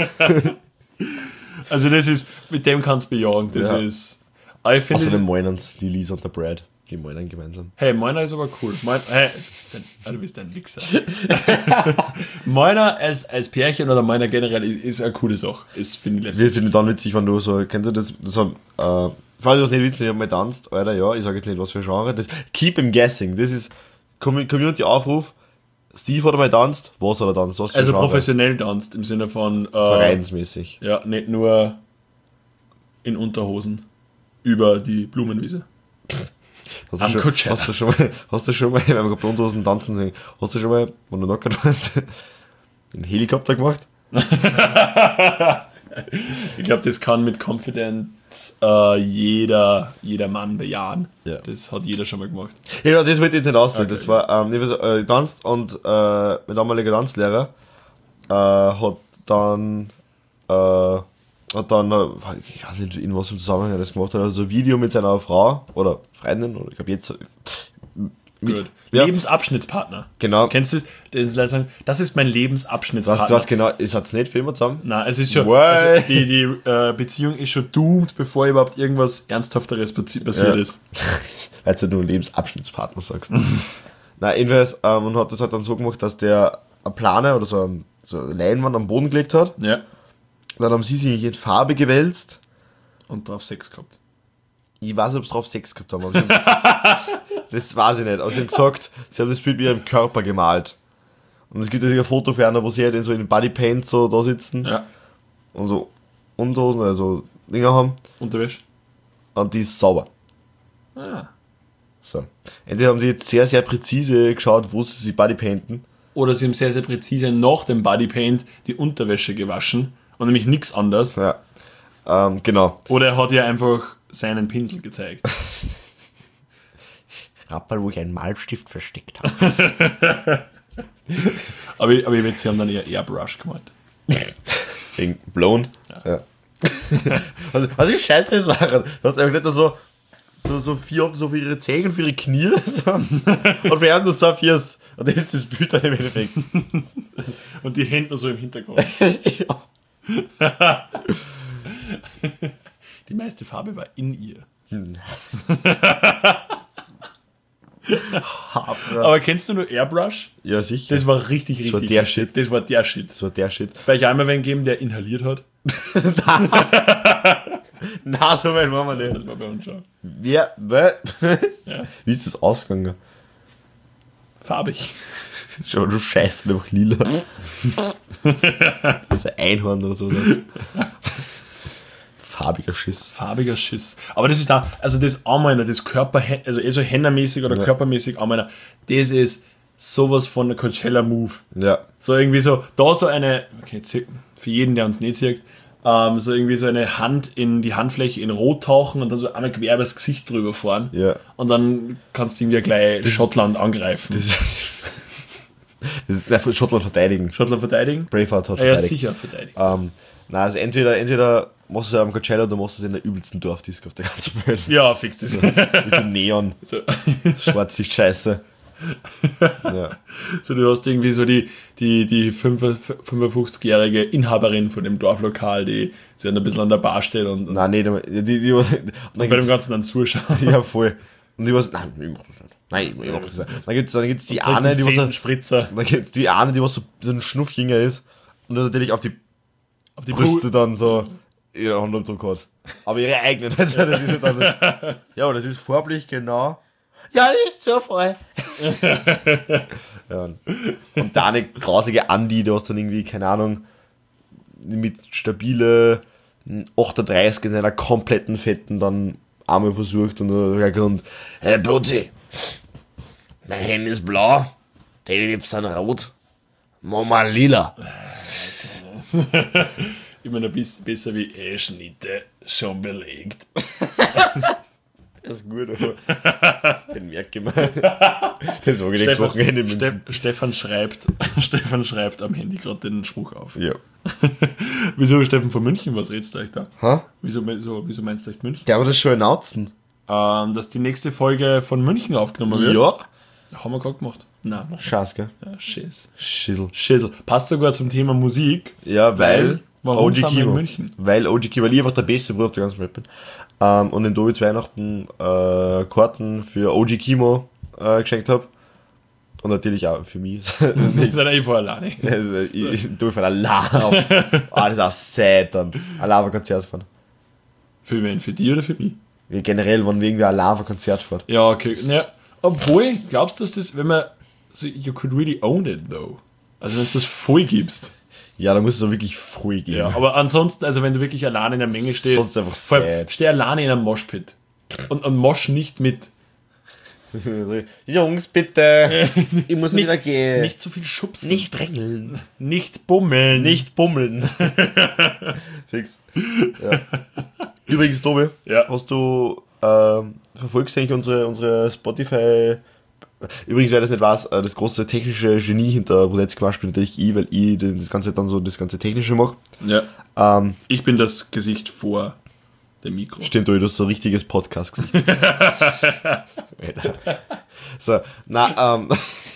Also das ist, mit dem kannst du bejagen, das Ja. ist, aber ich finde, Außerdem das- Moinens, die Lisa und der Brad. Die Moinen gemeinsam. hey, meiner ist aber cool. Mein, hey, bist ein, ah, du bist ein Wichser. Meiner als, als Pärchen oder meiner generell ist, ist eine coole Sache. Ist, finde ich, Wir lässig. finden dann witzig, wenn du so, kennst du das, so, äh, falls du was nicht witzig, ich hab mal tanzt, Alter, ja, ich sage jetzt nicht, was für ein Genre, das, keep him guessing, das ist Com- Community-Aufruf, Steve hat einmal tanzt, was hat er tanzt, was für Also Genre? professionell tanzt im Sinne von, äh, Vereinsmäßig. ja, nicht nur in Unterhosen über die Blumenwiese. Hast du, Am schon, Coachella. hast du schon mal, hast du schon mal, wenn wir gerade bei Unterhosen tanzen sehen, hast du schon mal, wenn du knockert warst, einen Helikopter gemacht? Ich glaube, das kann mit Confidence äh, jeder, jeder Mann bejahen. Ja. Das hat jeder schon mal gemacht. Ja, das wollte ich jetzt nicht aussehen. Okay. Das war, ähm, ich war so, äh, getanzt und äh, mein damaliger Tanzlehrer äh, hat dann, äh, hat dann, äh, ich weiß nicht, in was im Zusammenhang er das gemacht hat, also ein Video mit seiner Frau oder Freundin, oder ich glaube jetzt, mit, Gut. ja, Lebensabschnittspartner. genau. Kennst du das? Das, ist sagen, das ist mein Lebensabschnittspartner. Weißt du was genau, ist hat's nicht für immer zusammen? Nein, es ist schon, Why? also die, die äh, Beziehung ist schon doomed, bevor überhaupt irgendwas Ernsthafteres passi- passiert Ja. ist. Weil du nur einen Lebensabschnittspartner sagst. Na, jedenfalls, ähm, und hat das halt dann so gemacht, dass der eine Plane oder so, ein, so eine Leinwand am Boden gelegt hat. Ja. Dann haben sie sich in Farbe gewälzt. Und drauf Sex gehabt. Ich weiß nicht, ob sie drauf Sex gehabt haben. Aber sie haben, das weiß ich nicht. Aber sie haben gesagt, sie haben das Bild mit ihrem Körper gemalt. Und es gibt ja ein Foto für einer, wo sie halt in so in Bodypaint so da sitzen Ja. und so Unterhosen, also Dinger haben. Unterwäsche. Und die ist sauber. Ah. So. Entweder haben die jetzt sehr, sehr präzise geschaut, wo sie sich Bodypainten. Oder sie haben sehr, sehr präzise nach dem Bodypaint die Unterwäsche gewaschen. Und nämlich nichts anderes. Ja. Ähm, genau. Oder er hat ihr einfach seinen Pinsel gezeigt. Rappel, wo ich einen Malstift versteckt habe. Aber, ich- aber ich wette, sie haben dann eher Airbrush gemalt. Wegen blown. Ja. also, also wie scheiße das war. Du hast einfach nicht so, so, so vier so für ihre Zehen und für ihre Knie. So. Und wir haben nur zwei Viers. Und das ist das Bild dann im Endeffekt. Und die Hände nur so im Hintergrund. Ja. Die meiste Farbe war in ihr. Aber kennst du nur Airbrush? Ja, sicher. Das war richtig, richtig. war der richtig. Shit. Das war der Shit. Das war der Shit. Bei euch einmal wen geben, der inhaliert hat. Na, so weit waren wir nicht. Das war bei uns schon. Wer, wer, Ja. wie ist das ausgegangen? Farbig. Schau, du scheißt einfach lila. Das ist ein Einhorn oder so. Das. Farbiger Schiss. Farbiger Schiss. Aber das ist da, also das Armeiner, das Körper, also eh so Hennermäßig oder Ja. körpermäßig Armeiner, das ist sowas von der Coachella-Move. Ja. So irgendwie so, da so eine, okay, jetzt für jeden, der uns nicht sieht, ähm, so irgendwie so eine Hand in die Handfläche in Rot tauchen und dann so einmal quer übers Gesicht drüber fahren. Ja. Und dann kannst du irgendwie gleich Das- Schottland angreifen. Das, das ist, nein, Schottland verteidigen. Schottland verteidigen? Braveheart hat Ja, ja, verteidigt. sicher verteidigt. Ähm, na, also entweder, entweder machst du es am Coachella oder machst du es in der übelsten Dorfdisco auf der ganzen Welt. Ja, fix das. Mit dem Neon. So. Schwarzsicht scheiße. Ja. So, du hast irgendwie so die, die, die fünfundfünfzigjährige Inhaberin von dem Dorflokal, die sich ein bisschen an der Bar steht und, und Nein, nicht einmal. Die, die, die, und dann bei dem gibt's- Ganzen dann zuschaut. Ja, voll. Und die was, nein, ich mach das nicht. Nein, ich mach das nicht. Dann gibt's, dann gibt's die eine, die was, zehnten Spritzer dann gibt's die eine, die was so, so ein Schnuffjänger ist und dann natürlich auf die auf die Brüste Brüste. dann so ihre Handumdruck hat. Aber ihre eigenen, also das ist ja dann das, ja, das ist farblich genau. Ja, das ist so voll. Ja. Und da eine grausige Andi, du hast dann irgendwie, keine Ahnung, mit stabile achtunddreißig in einer kompletten Fetten dann einmal versucht und der Grund, Hey, Putzi, mein Handy ist blau, die Lippen sind rot, Mama lila. Immer noch bis, besser wie E-Schnitte, schon belegt. das ist gut, aber den merke ich mir. Das war nächstes Wochenende in München. Ste Stefan schreibt, Stefan schreibt am Handy gerade den Spruch auf. Ja. Wieso Stefan von München, was redest du euch da? Ha? Wieso, wieso, wieso meinst du echt München? Der hat das schon announcen. Ähm, dass die nächste Folge von München aufgenommen wird. Ja. Haben wir gerade gemacht. Nein, mach Scheiß, gell? ja, Schiss. Schissel. Schissel. Passt sogar zum Thema Musik. Ja, weil, Warum O G sind wir in Kimo. München? Weil O G Kimo, weil ich einfach der beste Bruder auf der ganzen Welt bin. Ähm, und den Dobi zu Weihnachten äh, Karten für O G Kimo äh, geschenkt habe. Und natürlich auch für mich. Wir sind eh vorher alleine. Also, ich, ich tue von allein. Ah, das ist auch sad dann. Allein auf ein Konzert fahren. Für wen? Für die oder für mich? Ja, generell, wenn wir irgendwie allein auf ein Konzert fahren. Ja, okay. Ja, obwohl, glaubst du, dass das, wenn man so, you could really own it though. Also wenn du das voll gibst. Ja, da muss es auch wirklich voll gehen. Ja, aber ansonsten, also wenn du wirklich alleine in der Menge stehst, Sonst einfach vor allem, sad. steh alleine in einem Moshpit und, und mosch nicht mit. Jungs, bitte. Ich muss Nicht- wieder gehen. Nicht zu viel schubsen. nicht drängeln. nicht bummeln. Nicht bummeln. Fix. Ja. Übrigens, Tobi, Ja. hast du ähm, verfolgst du eigentlich unsere, unsere Spotify. Übrigens, wer das nicht weiß, äh, das große technische Genie hinter Roulette Squash bin natürlich ich, weil ich das ganze dann so das ganze Technische mache. Ja. Ähm, Ich bin das Gesicht vor dem Mikro. stimmt, Tobi, du hast so ein richtiges Podcast-Gesicht. So, na, ähm.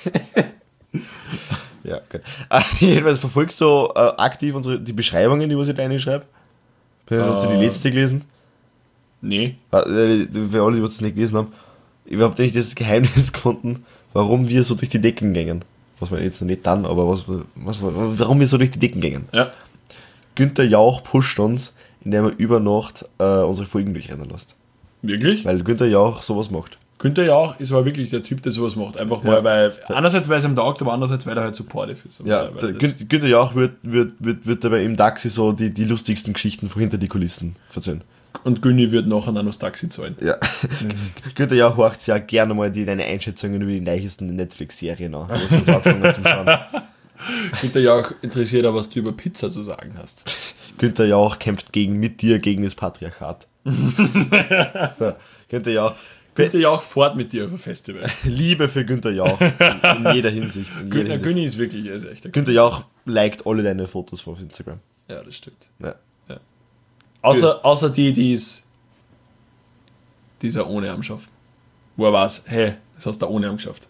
Ja, okay. Äh, jedenfalls verfolgst du äh, aktiv unsere, die Beschreibungen, die was ich da reinschreibe? Hast du die Äh. letzte gelesen? Nee. Äh, Für alle, die was es nicht gelesen haben, ich habe nicht das Geheimnis gefunden, warum wir so durch die Decken gängen. Was wir jetzt noch nicht dann, aber was, was, warum wir so durch die Decken gängen. Ja. Günther Jauch pusht uns, indem er über Nacht äh, unsere Folgen durchrennen lässt. Wirklich? Weil Günther Jauch sowas macht. Günther Jauch ist aber wirklich der Typ, der sowas macht. Einfach mal, Ja. weil, einerseits, weil es ihm taugt, aber andererseits, weil er halt supportive ist. Und Ja, weil, weil der das- Gün- Günther Jauch wird, wird, wird, wird dabei im Taxi so die, die lustigsten Geschichten von hinter die Kulissen erzählen. Und Günni wird nachher dann das Taxi zahlen. Ja. Günther Jauch horcht sich ja gerne mal die, deine Einschätzungen über die neuesten Netflix-Serien an. Was wir so angefangen haben zum Schauen. Günther Jauch interessiert auch, was du über Pizza zu sagen hast. Günther Jauch kämpft gegen, mit dir gegen das Patriarchat. So, Günther Jauch. Günther Jauch fährt mit dir auf ein Festival. Liebe für Günther Jauch. In, in jeder Hinsicht. In jeder Günther Hinsicht. Günni ist wirklich, er ist echt ein Günther Jauch liked alle deine Fotos auf Instagram. Ja, das stimmt. Ja. Außer, außer die, die ist dieser ohne Arm schafft. Wo er weiß, hey, das hast du ohne Arm geschafft.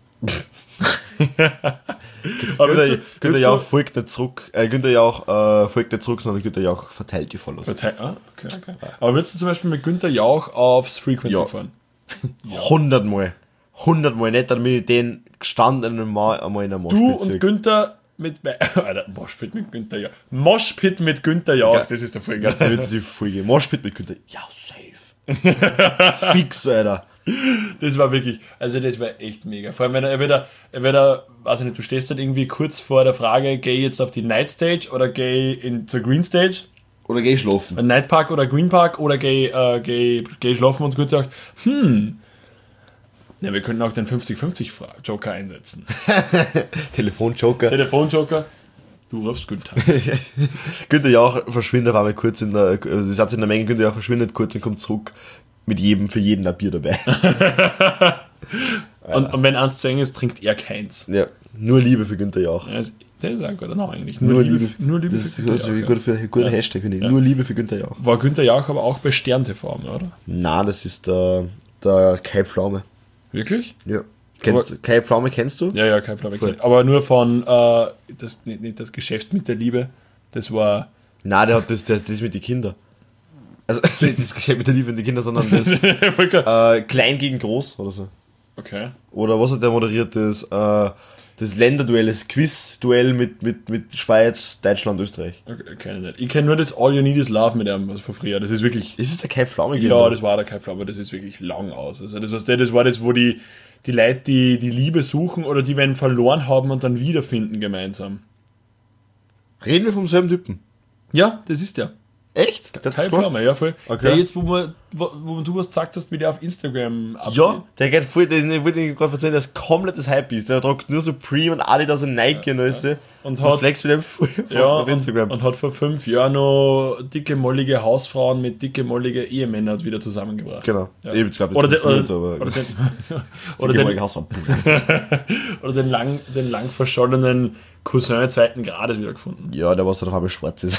Aber Günther, willst du, Günther willst Jauch du, folgt nicht zurück. Äh, Günther Jauch äh, folgt nicht zurück, sondern Günther Jauch verteilt die Follows. Verteil- ah, okay, okay. Aber willst du zum Beispiel mit Günther Jauch aufs Frequency Ja. fahren? Hundertmal. Hundertmal. Nicht, damit ich den gestandenen Mal einmal in der Du Moschpitze und sehe. Günther mit Alter, Moshpit mit Günther Jauch. Moshpit mit Günther Jauch, Ja. das ist der voll Da geil. wird sie voll gehen. Moshpit mit Günther. Ja, safe. Fix, Alter. Das war wirklich, also das war echt mega. Vor allem, wenn er wieder, wieder, weiß ich nicht, du stehst dann irgendwie kurz vor der Frage, geh ich jetzt auf die Night Stage oder geh in zur Green Stage? Oder geh schlafen. Night Park oder Green Park oder geh, äh, geh, geh schlafen und gut gedacht, hm, ja, wir könnten auch den fünfzig fünfzig Joker einsetzen. Telefonjoker. Telefonjoker, du rufst Günther. Günther Jauch verschwindet auf einmal kurz in der, also Satz in der Menge, Günther Jauch verschwindet kurz und kommt zurück mit jedem, für jeden ein Bier dabei. und, und wenn eins zu eng ist, trinkt er keins. Ja, nur Liebe für Günther Jauch. Ja, das, das ist ein guter Name eigentlich. Nur, Nur, Liebe, Liebe, nur Liebe das für ist Günther ein Jauch. guter, für, guter Ja. Hashtag, finde ich. Ja. Nur Liebe für Günther Jauch. War Günther Jauch aber auch bei Stern T V, oder? Nein, das ist der, der Kai Pflaume. Wirklich? Ja. Kennst du, Kai Pflaume kennst du? Ja, ja, kein Problem. Voll. Aber nur von, äh, das, nicht, nicht das Geschäft mit der Liebe, das war... Nein, der hat das, das, das mit den Kindern. Also nicht das Geschäft mit der Liebe und die Kinder, sondern das äh, Klein gegen Groß oder so. Okay. Oder was hat der moderiert? Das, äh, das Länderduell, das Quiz-Duell mit, mit, mit Schweiz, Deutschland, Österreich. Okay, kenn ich nicht. Ich kenne nur das All You Need Is Love mit einem, also von früher. Das ist wirklich... Ist es der Kai Pflaume? Ja, das war der Kai Pflaume, aber das ist wirklich lang aus. Also das, was der, das war das, wo die, die Leute die, die Liebe suchen oder die werden verloren haben und dann wiederfinden gemeinsam. Reden wir vom selben Typen? Ja, das ist der. Echt? Der hat's Kai gemacht? Pflaume, ja voll. Okay. Der jetzt, wo, man, wo, wo du was gesagt hast, wie der auf Instagram abgeht. Ja, der geht voll, den, ich wollte gerade erzählen, der ist komplettes Hype ist. Der tragt nur Supreme und Adidas und Nike und alles. Und Und hat- flex mit dem voll Ja, auf Instagram. Und, und hat vor fünf Jahren noch dicke, mollige Hausfrauen mit dicke, mollige Ehemännern wieder zusammengebracht. Genau. Ja. Ich glaube, Oder, den, oder, Blut, aber oder, den, oder, die den, Haus war oder den, lang, den lang verschollenen Cousin zweiten Grades wieder gefunden. Ja, der was dann auf einmal schwarz ist.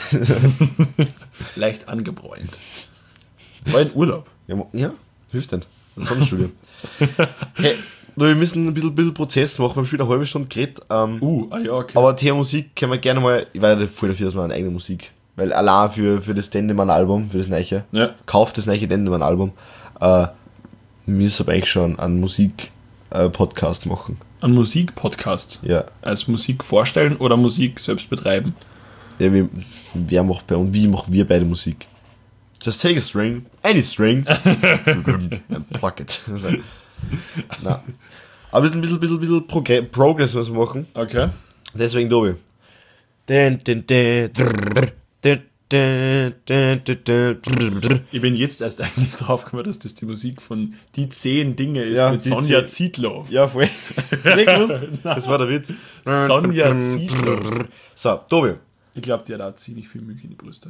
Leicht angebräunt. War in Urlaub. ja, mo- ja, hilft nicht. Das ist Sonnenstudio. Hey, du, wir müssen ein bisschen, bisschen Prozess machen. Wir haben schon wieder eine halbe Stunde geredet. Ähm, Uh, ah ja, okay. Aber Thema Musik können wir gerne mal. Ich war ja voll dafür, dass wir eine eigene Musik. Weil allein für, für das Dendemann-Album, für das neue, Ja. kauft das neue Dendemann-Album, äh, müssen wir eigentlich schon einen Musik-Podcast machen. Ein Musikpodcast. Ja. Als Musik vorstellen oder Musik selbst betreiben. Ja, wie, wer macht bei uns, wie machen wir beide Musik? Just take a string, any string, and pluck it. Also, na. Aber ein bisschen, bisschen, bisschen Progr- Progress müssen wir machen. Okay. Deswegen Dobi. Dun, dun, dun, drrr, dun, dun, dun, dun, dun, drrr. Ich bin jetzt erst eigentlich drauf gekommen, dass das die Musik von Die zehn Dinge ist Ja, mit die Sonja zehn- Zietlow. Ja, voll. Nicht gewusst? Das war der Witz. Sonja Zietlow. So, Tobi. Ich glaube, die hat auch ziemlich viel Milch in die Brüste.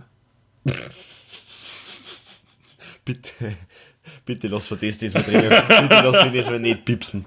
Bitte, bitte lass wir das diesmal drin. Bitte lass wir das mal nicht pipsen.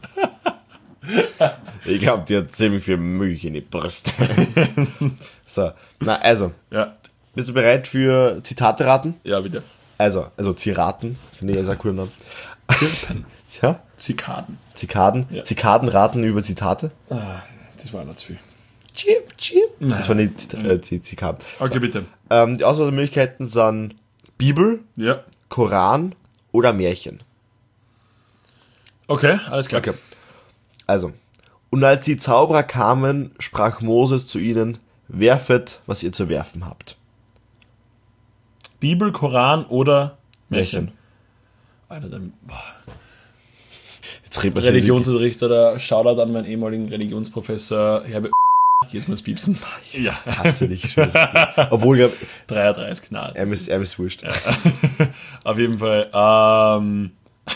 Ich glaube, die hat ziemlich viel Milch in die Brust. So, na also, Ja, bist du bereit für Zitate raten? ja, bitte. Also, also Ziraten, finde ich ein sehr cooler Name. Tja, Zikaden. Zikaden. Ja. Zikaden raten über Zitate. Das war noch zu viel. Chip, chip. Das waren nicht Zita- äh, Z- Zikaden. Okay, bitte. Ähm, die Auswahlmöglichkeiten sind Bibel, Ja. Koran oder Märchen. Okay, alles klar. Okay. Also, und als die Zauberer kamen, sprach Moses zu ihnen, werfet, was ihr zu werfen habt. Bibel, Koran oder Märchen? Märchen. Alter, dann, boah. Jetzt redet man Religionsunterricht oder Shoutout an meinen ehemaligen Religionsprofessor Herbert. Jetzt muss piepsen. Ja. Ich hasse dich schon. Obwohl, ich glaub, drei drei ist knall. er ist, er ist wurscht. Auf jeden Fall. Ähm,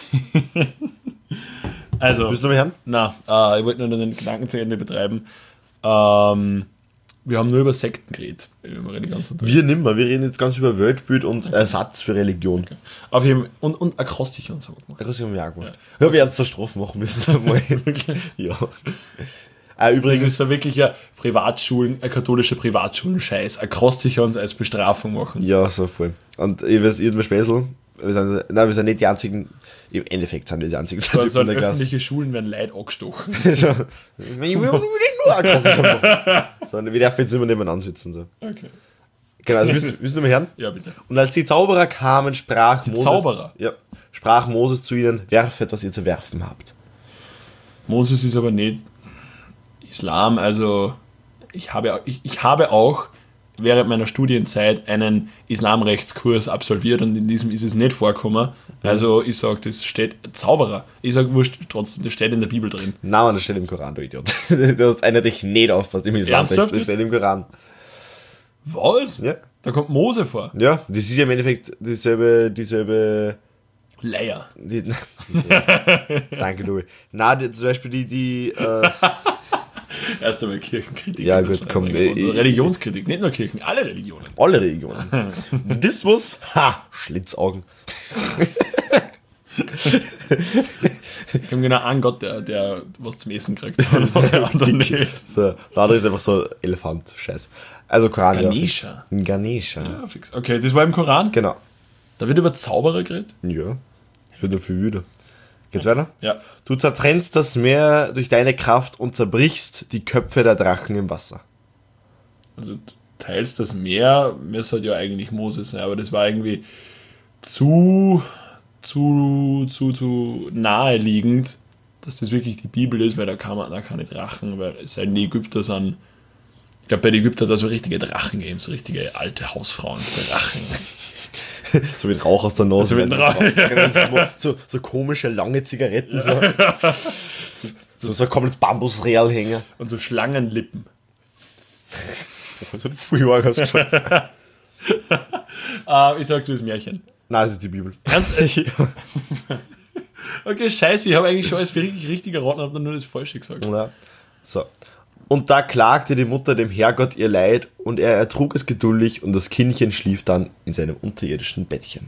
also, Willst du noch mal hören? na, äh, ich wollte nur den Gedanken zu Ende betreiben. Ähm, wir haben nur über Sekten geredet. Über Religionsunterricht. Wir nimmer, wir reden jetzt ganz über Weltbild und Ersatz für Religion. Auf jeden Fall. Und, und Akrostiche und so gemacht. Das haben wir auch gemacht. Ich habe jetzt zur Strophe machen müssen. Mal. Ja. Ah, Das übrigens, ist so wirklich ein Privatschulen, ein katholischer Privatschulen-Scheiß. Akrostiche uns als Bestrafung machen. ja, so voll. Und ich weiß, ich mir Späßel, wir sind, nein, wir sind nicht die einzigen, im Endeffekt sind wir die einzigen So, so in an der Klasse. öffentliche Schulen werden Leute angestochen. So, ich will nur Akrostiche machen. So, wir dürfen jetzt immer nebeneinander sitzen. So. Okay. Genau, also willst, willst du mal hören? Ja, bitte. Und als die Zauberer kamen, sprach Moses, Zauberer? Ja, sprach Moses zu ihnen, werfet, was ihr zu werfen habt. Moses ist aber nicht Islam, also ich habe, ich, ich habe auch während meiner Studienzeit einen Islamrechtskurs absolviert und in diesem ist es nicht vorgekommen. Also ich sage, das steht Zauberer. Ich sage, wurscht, trotzdem, das steht in der Bibel drin. Nein, Mann, das steht im Koran, du Idiot. Du hast eindeutig nicht aufpasst im Islam. Ernsthaft Das steht jetzt? im Koran. Was? Ja. Da kommt Mose vor. Ja, das ist ja im Endeffekt dieselbe, dieselbe. Leier. Die, danke, Louis. Na, die, zum Beispiel die, die. Äh, Erst einmal Kirchenkritik. Ja, und gut, das komm, und äh, Religionskritik, nicht nur Kirchen, alle Religionen. alle Religionen. Buddhismus, ha, Schlitzaugen. Ich habe genau einen Gott, der, der was zum Essen kriegt. Und der andere nicht. So, der andere ist einfach so Elefant, scheiß. Also Koran. Ganesha. Ja, Ganesha. Ja, fix. Okay, das war im Koran. Genau. Da wird über Zauberer geredet. Ja, ich würde viel wieder. Geht's weiter? Ja. Du zertrennst das Meer durch deine Kraft und zerbrichst die Köpfe der Drachen im Wasser. Also du teilst das Meer, mir sollte ja eigentlich Moses sein, aber das war irgendwie zu, zu, zu, zu naheliegend, dass das wirklich die Bibel ist, weil da kann man da keine Drachen, weil es sei denn, die Ägypter sind. Ich glaube, bei den Ägyptern hat es so richtige Drachen gegeben, so richtige alte Hausfrauen, Drachen. So mit Rauch aus der Nase. So mit Rauch. so, so, so komische, lange Zigaretten. So, so, so ein komplettes Bambusreal hängen. Und so Schlangenlippen. So ein Frühjahr hast du gesagt. Äh, ich sag, du bist Märchen. Nein, das ist die Bibel. Ernst? Okay, scheiße, ich habe eigentlich schon alles für richtig, richtig erraten, habe dann nur das Falsche gesagt. Ja. So. Und da klagte die Mutter dem Herrgott ihr Leid und er ertrug es geduldig und das Kindchen schlief dann in seinem unterirdischen Bettchen.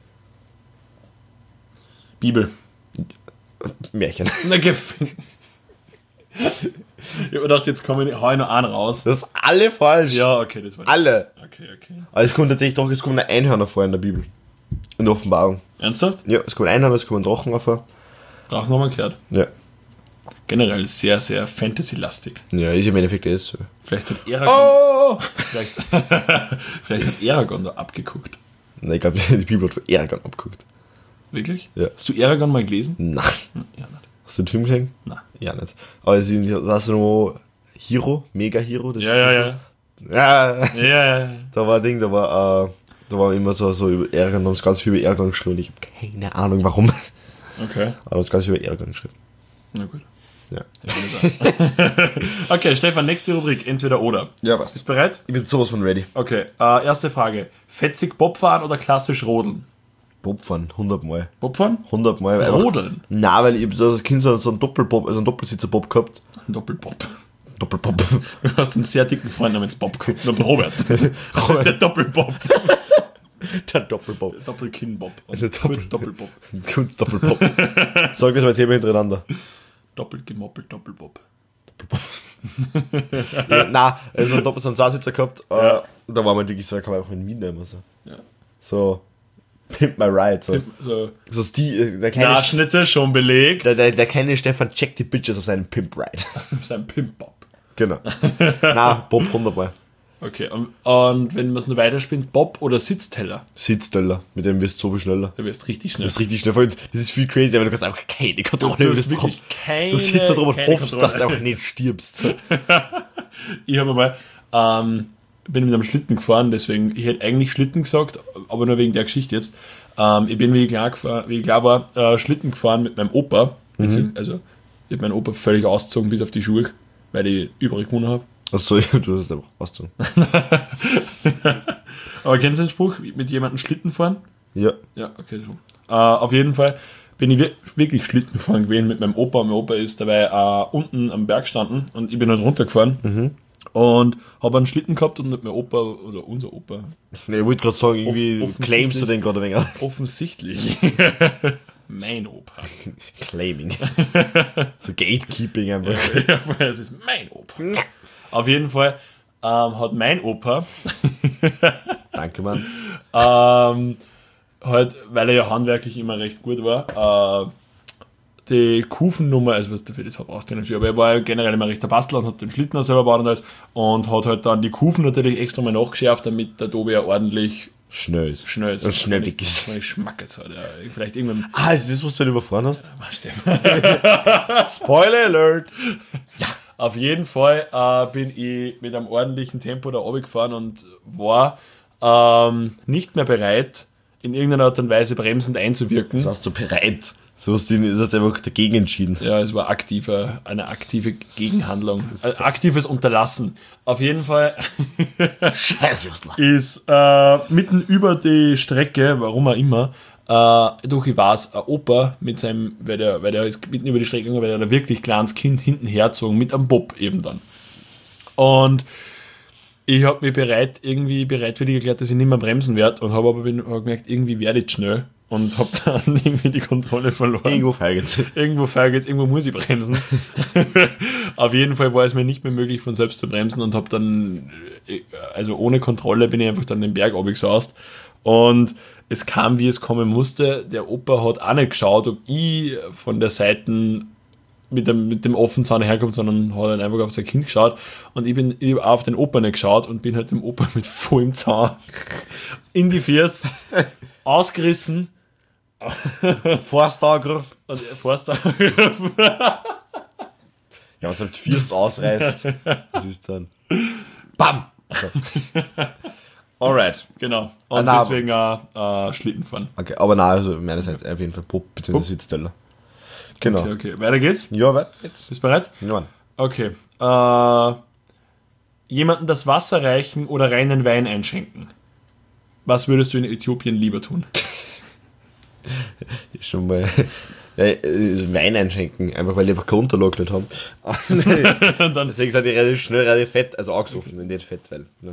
Bibel. Märchen. Na, gef- Ich hab mir gedacht, jetzt komme ich, hau ich noch einen raus. Das ist alle falsch. Ja, okay, das war das. Alle. Okay, okay. Aber es kommt tatsächlich doch, es kommen Einhörner vor in der Bibel. In der Offenbarung. Ernsthaft? Ja, es kommen Einhörner, es kommen Drachen vor. Drachen haben wir gehört. Ja. Generell sehr, sehr Fantasy-lastig. Ja, ist im Endeffekt eh so. Vielleicht hat Eragon, Oh! vielleicht, vielleicht hat Eragon da abgeguckt. Nein, ich glaube, die Bibel hat von Eragon abgeguckt. Wirklich? Ja. Hast du Eragon mal gelesen? Nein. Hm, Ja, nicht. Hast du den Film gesehen? Nein. Ja, nicht. Aber es sind, hast du noch Hero? Mega Hero? Das Ja, ja, ja. Ja, Ja, ja, ja. da war ein Ding, da war, äh, da war immer so, so über Eragon, da haben sie ganz viel über Eragon geschrieben und ich habe keine Ahnung warum. Okay, Aber da haben sie ganz viel über Eragon geschrieben. na gut. Ja. Okay, Stefan, nächste Rubrik, entweder oder. Ja, was? Bist du bereit? Ich bin sowas von ready. Okay, äh, erste Frage. Fetzig Bob fahren oder klassisch rodeln? Bobfahren, hundert Mal. Bob fahren? hundert Mal. Einfach- Rodeln? Nein, weil ich hab so als Kind so so einen Doppelbob, also einen Doppelsitzer-Bob gehabt. Ein Doppelbob. Doppelbob. Du hast einen sehr dicken Freund namens Bob gehabt, namens Robert. Das ist der Doppelbob. Der Doppelbob. Doppelkinn-Bob. Der Kurz Doppel- Doppelbob. Gut, Doppelbob. Sag das mal jetzt immer hintereinander. Doppelt gemoppelt Doppelbob. Ja, nein, also so einen Doppel, so einen Zweisitzer gehabt. Ja. Äh, da war man wirklich so, da kann man einfach mit mitnehmen. So. Ja. so, Pimp my ride. So, So, so Stil, der kleine, Nachschnitte schon belegt. der, der, der kleine Stefan checkt die Bitches auf seinen Pimp Ride. Sein Pimp-Bob. Genau. Na, Bob hundert Mal. Okay, und, und wenn man es nur weiterspinnt, Bob oder Sitzteller? Sitzteller, mit dem wirst du so viel schneller. Da wirst du richtig schnell. Das ist richtig schnell. Vor allem, das ist viel crazy, aber du kannst einfach keine Kontrolle Du über hast das wirklich bekommen. keine, Du sitzt da drüber und keine hoffst, dass du Kontrolle. auch nicht stirbst. So. Ich habe mal, ähm, bin mit einem Schlitten gefahren, deswegen, ich hätte eigentlich Schlitten gesagt, aber nur wegen der Geschichte jetzt. Ähm, ich bin, wie ich klar, gefahren, wie ich klar war, äh, Schlitten gefahren mit meinem Opa. Mhm. Also, ich habe meinen Opa völlig ausgezogen bis auf die Schuhe, weil ich übrig gewonnen habe. Achso, ja, du hast es einfach ausgezogen. Aber kennst du den Spruch, mit jemandem Schlitten fahren? Ja. Ja, okay, so. Äh, auf jeden Fall bin ich wir- wirklich Schlitten fahren gewesen mit meinem Opa. Mein Opa ist dabei äh, unten am Berg gestanden und ich bin halt runtergefahren. Mhm. Und habe einen Schlitten gehabt und mein Opa, oder unser Opa, Nee, ich wollte gerade sagen, irgendwie Off- claimst du den gerade ein wenig. offensichtlich, mein Opa. Claiming. So Gatekeeping einfach. Ja, es ist mein Opa. Auf jeden Fall ähm, hat mein Opa Danke, Mann. ähm, halt, weil er ja handwerklich immer recht gut war, äh, die Kufennummer, also was dafür das habe auskennen, aber er war ja generell immer recht der Bastler und hat den Schlitten auch selber gebaut und alles und hat halt dann die Kufen natürlich extra mal nachgeschärft, damit der Tobi ja ordentlich Schnell ist. schnell ist. Und schnell weg ist. Wenn ich Schmackes hat, ja. Vielleicht irgendwann. Ah, ist das, was du halt überfahren hast? Was stimmt. Spoiler Alert! Auf jeden Fall äh, bin ich mit einem ordentlichen Tempo da runtergefahren und war ähm, nicht mehr bereit, in irgendeiner Art und Weise bremsend einzuwirken. Warst du bereit? So hast du das einfach dagegen entschieden. Ja, es war aktive, eine aktive Gegenhandlung. Ein aktives Unterlassen. Auf jeden Fall Scheiße, ist äh, mitten über die Strecke, warum auch immer, äh, durch ich weiß, ein Opa mit seinem, weil der, weil der ist mitten über die Strecke gegangen, weil der ein wirklich kleines Kind hinten herzogen, mit einem Bob eben dann. Und ich habe mich bereit, irgendwie bereitwillig erklärt, dass ich nicht mehr bremsen werde und habe aber bin, hab gemerkt, irgendwie werde ich schnell und habe dann irgendwie die Kontrolle verloren. Irgendwo feigt's. Irgendwo feigt's, irgendwo muss ich bremsen. Auf jeden Fall war es mir nicht mehr möglich, von selbst zu bremsen und habe dann, also ohne Kontrolle bin ich einfach dann den Berg runtergesaust und es kam, wie es kommen musste. Der Opa hat auch nicht geschaut, ob ich von der Seite mit dem, mit dem offenen Zahn herkommt, sondern hat halt einfach auf sein Kind geschaut und ich bin ich hab auch auf den Opa nicht geschaut und bin halt dem Opa mit vollem Zahn in die Füße ausgerissen. Forster angegriffen. Und er Forster. Ja, was halt die Füße ausreißt. Das ist dann. BAM! So. Alright. Genau. Und Ah, deswegen auch äh, Schlitten fahren. Okay, aber nein, also meinerseits auf jeden Fall Pop bzw. Sitzteller. Genau. Okay, okay. Weiter geht's. Ja, weiter jetzt. Bist du bereit? Ja. Okay. Äh, jemandem das Wasser reichen oder reinen Wein einschenken? Was würdest du in Äthiopien lieber tun? Schon mal äh, Wein einschenken, einfach weil die einfach keine Unterlage nicht haben. Und dann, Deswegen sind die relativ schnell relativ fett, also angesoffen, nicht fett, weil. Ne,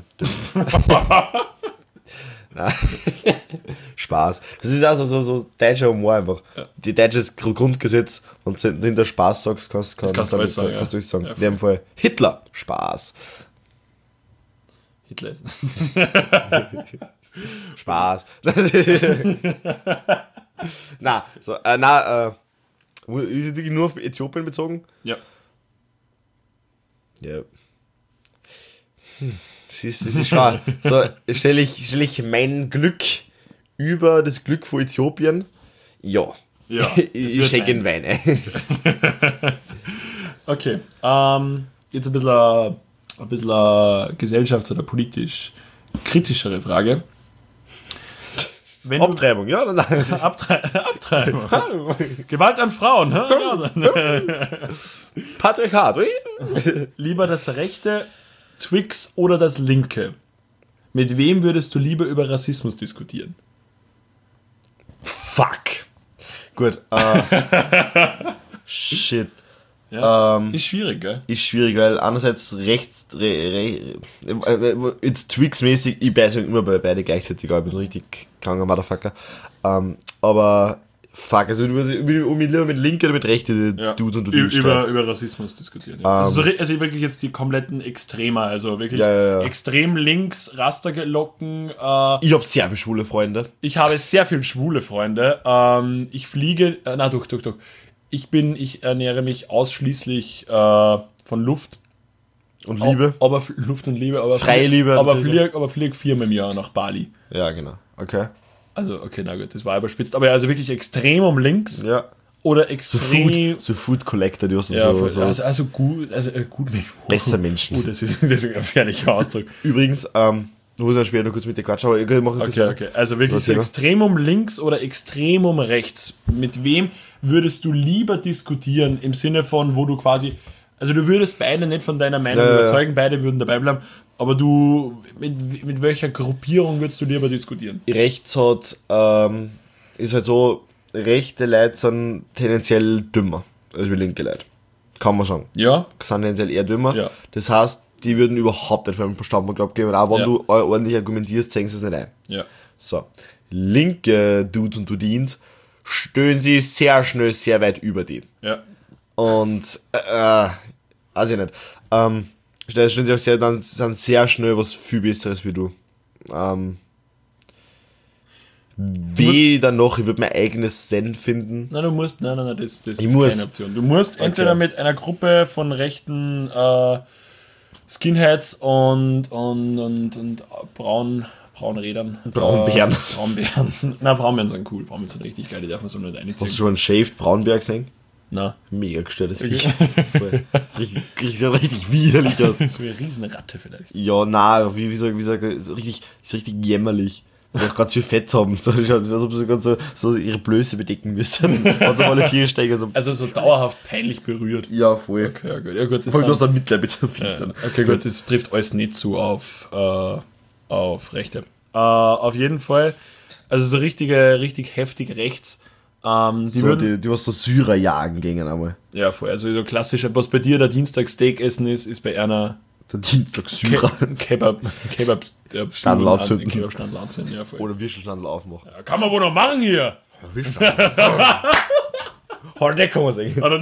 Nein. Spaß. Das ist also so, so deutscher Humor einfach. Ja. Die deutsches Grundgesetz und wenn du hinter Spaß sagst, kannst, kannst, kannst du alles sagen, kannst du ja. alles sagen. Ja, In dem Fall Hitler, Spaß. Hitler ist. Spaß. na, so, äh, na, äh, ist es wirklich nur auf Äthiopien bezogen? Ja. Ja. Hm, das ist, das ist schwer. So, stelle ich, stell ich mein Glück über das Glück von Äthiopien? Ja. Ja, es ich wird schenke ein. einen Wein. Okay. Ähm, jetzt ein bisschen, äh, ein bisschen äh, gesellschafts- oder politisch kritischere Frage. Wenn du- Abtreibung, ja oder nein? Abtre Abtreibung. Gewalt an Frauen. hä? Ja, dann. Patriarchat, ui. Lieber das rechte Twix oder das linke? Mit wem würdest du lieber über Rassismus diskutieren? Fuck. Gut. Äh, shit. Ja, Ähm, ist schwierig, gell? ist schwierig, weil einerseits rechts, re, re, äh, jetzt Twix-mäßig, ich beiße immer bei beide gleichzeitig, aber ich bin so richtig kranker Motherfucker. Ähm, aber fuck, also du willst mit, lieber mit linke oder mit rechte Ja. Dudes und du Ü- Dudes über, streiten. über Rassismus diskutieren. Ja. Also, so, ri- also wirklich jetzt die kompletten Extremer, also wirklich Ja, ja, ja. extrem links, Rasterlocken. Äh, Ich hab sehr viele schwule Freunde. ich habe sehr viele schwule Freunde. Ähm, ich fliege, äh, na doch, doch, doch. Ich bin, ich ernähre mich ausschließlich äh, von Luft. Und Liebe. Aber f- Luft und Liebe, aber Freie flieg- Liebe Aber natürlich. flieg, aber flieg viermal im Jahr nach Bali. Ja, genau. Okay. Also, okay, na gut, das war überspitzt. Aber also wirklich extrem um links Ja. oder So extrem. Food, so Food Collector, die hast Ja, so, voll. so Also, also gut, also äh, gut Mensch. besser Menschen. Oh, das ist, das ist ein gefährlicher Ausdruck. Übrigens, ähm, du musst ja später noch kurz mit dir quatschen, aber ich mache kurz Okay, weiter. okay. Also wirklich so Erzähl mal. extrem um links oder extrem um rechts. Mit wem würdest du lieber diskutieren im Sinne von, wo du quasi, also du würdest beide nicht von deiner Meinung Ja, ja, ja. überzeugen, beide würden dabei bleiben, aber du, mit, mit welcher Gruppierung würdest du lieber diskutieren? Rechts hat, ähm, ist halt so, rechte Leute sind tendenziell dümmer als wie linke Leute. Kann man sagen. Ja, Sind tendenziell eher dümmer. Ja. Das heißt, die würden überhaupt nicht für einen Standpunkt abgeben. Und auch wenn Ja. du ordentlich argumentierst, zeigen sie es nicht ein. ja. So. Linke Dudes und Dudins stellen sie sehr schnell sehr weit über die. Ja. Und, äh, äh, weiß ich nicht. Ähm, stellen sie auch sehr, dann sind sehr schnell was viel Besseres wie du. Ähm, wie dann noch, ich würde mein eigenes Zen finden. Nein, du musst, nein, nein, nein, das, das Ich ist muss. keine Option. Du musst entweder Okay. mit einer Gruppe von rechten äh, Skinheads und, und, und, und braun, Braunrädern. Braunbären. Äh, Braunbären. Na, Braunbären sind cool. Braunbären sind richtig geil, die darf man so nicht Hast einziehen. du schon einen Shaved Braunberg gesehen? Na. Mega gestörtes Viech. Voll. Richtig, richtig, richtig widerlich aus. So eine Riesenratte vielleicht. Ja, na, wie, wie sag, wie sag, so richtig, ist richtig jämmerlich. Und auch ganz viel Fett haben. So, als ob sie ganz so, so ihre Blöße bedecken müssen. Und so alle vier steigen. So. Also so dauerhaft peinlich berührt. Ja, voll. Okay, ja gut. Ja, gut das Voll, du hast sind- dann Mitleid mit so einem Viech ja, dann. okay, gut, das trifft alles nicht zu auf, äh, auf Rechte. Äh, auf jeden Fall, also so richtige, richtig heftig rechts. Ähm, die So, würden, die, die was so Syrer jagen gingen einmal. ja, voll, also so klassischer, was bei dir der Dienstag Steak essen ist, ist bei einer Der Dienstag Syrer. Ke Kebab, Kebab, der Standel anzünden. Kebab Standel anzünden, ja, voll. Oder Würstelstandel aufmachen. Ja, kann man wohl noch machen hier. Halt, der kann man sagen. Oder,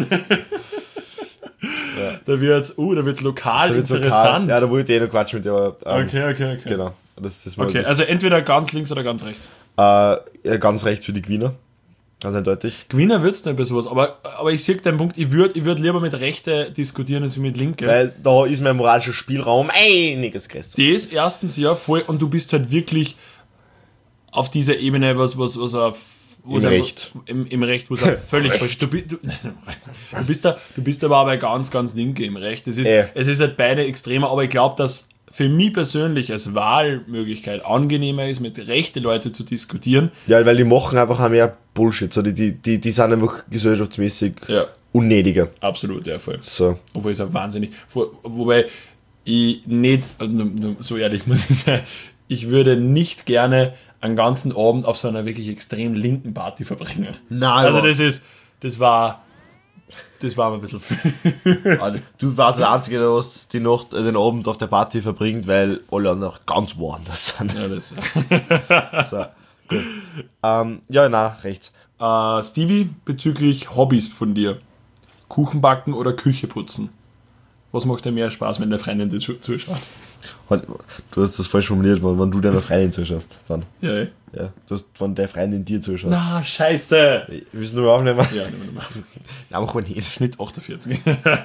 Da wird's, uh, da wird's lokal Da wird's interessant. lokal. Ja, da wollte ich eh noch quatschen mit dir. Aber, ähm, Okay, okay, okay. Genau. Das ist mal Okay, also entweder ganz links oder ganz rechts. äh, ja, ganz rechts für die Gewinner. Ganz eindeutig. Gewinner wird's nicht bei sowas, aber, aber ich sehe den Punkt, ich würde ich würd lieber mit Rechte diskutieren als mit Linke. Weil da ist mein moralischer Spielraum einiges größer. Das erstens ja voll und du bist halt wirklich auf dieser Ebene, was, was, was auf wo Im es Recht. Einfach, im, Im Recht, wo es auch völlig falsch du, bi- du, du, bist da, du bist aber auch bei ganz, ganz Linke im Recht. Es ist, Äh. es ist halt beide extremer, aber ich glaube, dass für mich persönlich als Wahlmöglichkeit angenehmer ist, mit rechte Leute zu diskutieren. Ja, weil die machen einfach auch mehr Bullshit. So, die, die, die, die sind einfach gesellschaftsmäßig Ja, unnötiger. absolut, ja, voll. So. Obwohl es auch wahnsinnig. Wo, wobei ich nicht, also so ehrlich muss ich sein, ich würde nicht gerne einen ganzen Abend auf so einer wirklich extrem linken Party verbringen. Nein, Also das ist, das war, das war mir ein bisschen viel. Also, du warst der Einzige, der was die Nacht, äh, den Abend auf der Party verbringt, weil alle anderen ganz woanders sind. Ja, das, So, gut. Ähm, ja, na, rechts. äh, Stevie, bezüglich Hobbys von dir. Kuchen backen oder Küche putzen? Was macht dir mehr Spaß, wenn der Freundin dir zu- zuschaut? Und du hast das falsch formuliert, wenn, wenn du deiner Freundin zuschaust. Dann. Ja, ey. Ja, du hast, wenn der Freundin dir zuschaut. Na, scheiße! Willst du nur aufnehmen? Ja, nehmen wir mal. Nein, mach mal nicht. Schnitt achtundvierzig.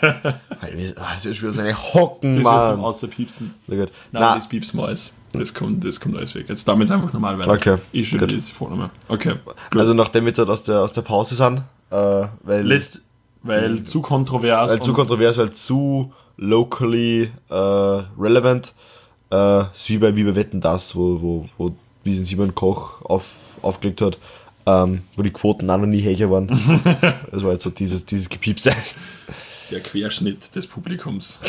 Das ist wieder so eine Hocken, Das wird zum Mann. Außerpiepsen. Na gut. Nein, Na, das piepsen wir alles. Das kommt, das kommt alles weg. Jetzt damit einfach normal weiter. Okay, Ich gut. stelle das Vorname. Okay. Gut. also nachdem wir jetzt halt aus der, aus der Pause sind, äh, weil, Letzt, weil zu kontrovers. weil zu und- kontrovers, weil zu locally äh, relevant, äh, ist wie bei, wie bei Wetten das, wo, wo, wo diesen Simon Koch auf, aufgelegt hat, ähm, wo die Quoten auch noch nie höher waren. Das war jetzt so dieses, dieses Gepiepse. der Querschnitt des Publikums.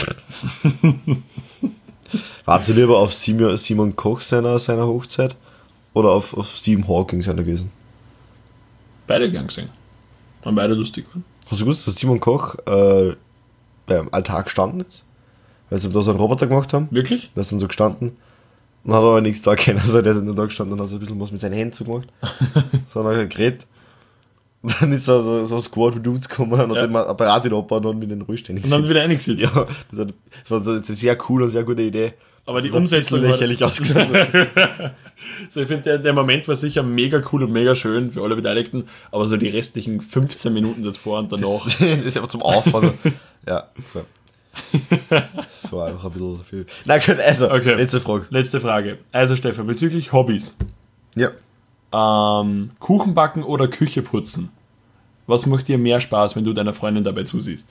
Warst du lieber auf Simon, Simon Koch seiner, seiner Hochzeit oder auf, auf Stephen Hawking seiner gewesen? Beide gern gesehen. Waren beide lustig. Waren. Hast du gewusst, dass Simon Koch äh, beim Altar gestanden ist? Weil sie da so einen Roboter gemacht haben, Wirklich? der ist dann so gestanden und hat aber nichts da können. Also der ist dann da gestanden und hat so ein bisschen was mit seinen Händen so gemacht. So hat er geredet. Und dann ist so, so, so ein Squad von Dudes gekommen und Ja. hat den Apparat wieder abgebaut und mit den Ruheständig Und dann wieder eingesetzt. Ja, das, hat, das war so eine sehr coole und sehr gute Idee. Aber die Das hat ein Umsetzung bisschen war- lächerlich ausgeschaut. So, ich finde, der, der Moment war sicher mega cool und mega schön für alle Beteiligten, aber so die restlichen fünfzehn Minuten davor und danach. Das ist einfach zum Aufbauen. Ja, voll. Das war einfach ein bisschen viel. Na gut, also, Okay. letzte Frage. Letzte Frage. Also Stefan, bezüglich Hobbys. Ja. Ähm, Kuchen backen oder Küche putzen? Was macht dir mehr Spaß, wenn du deiner Freundin dabei zusiehst?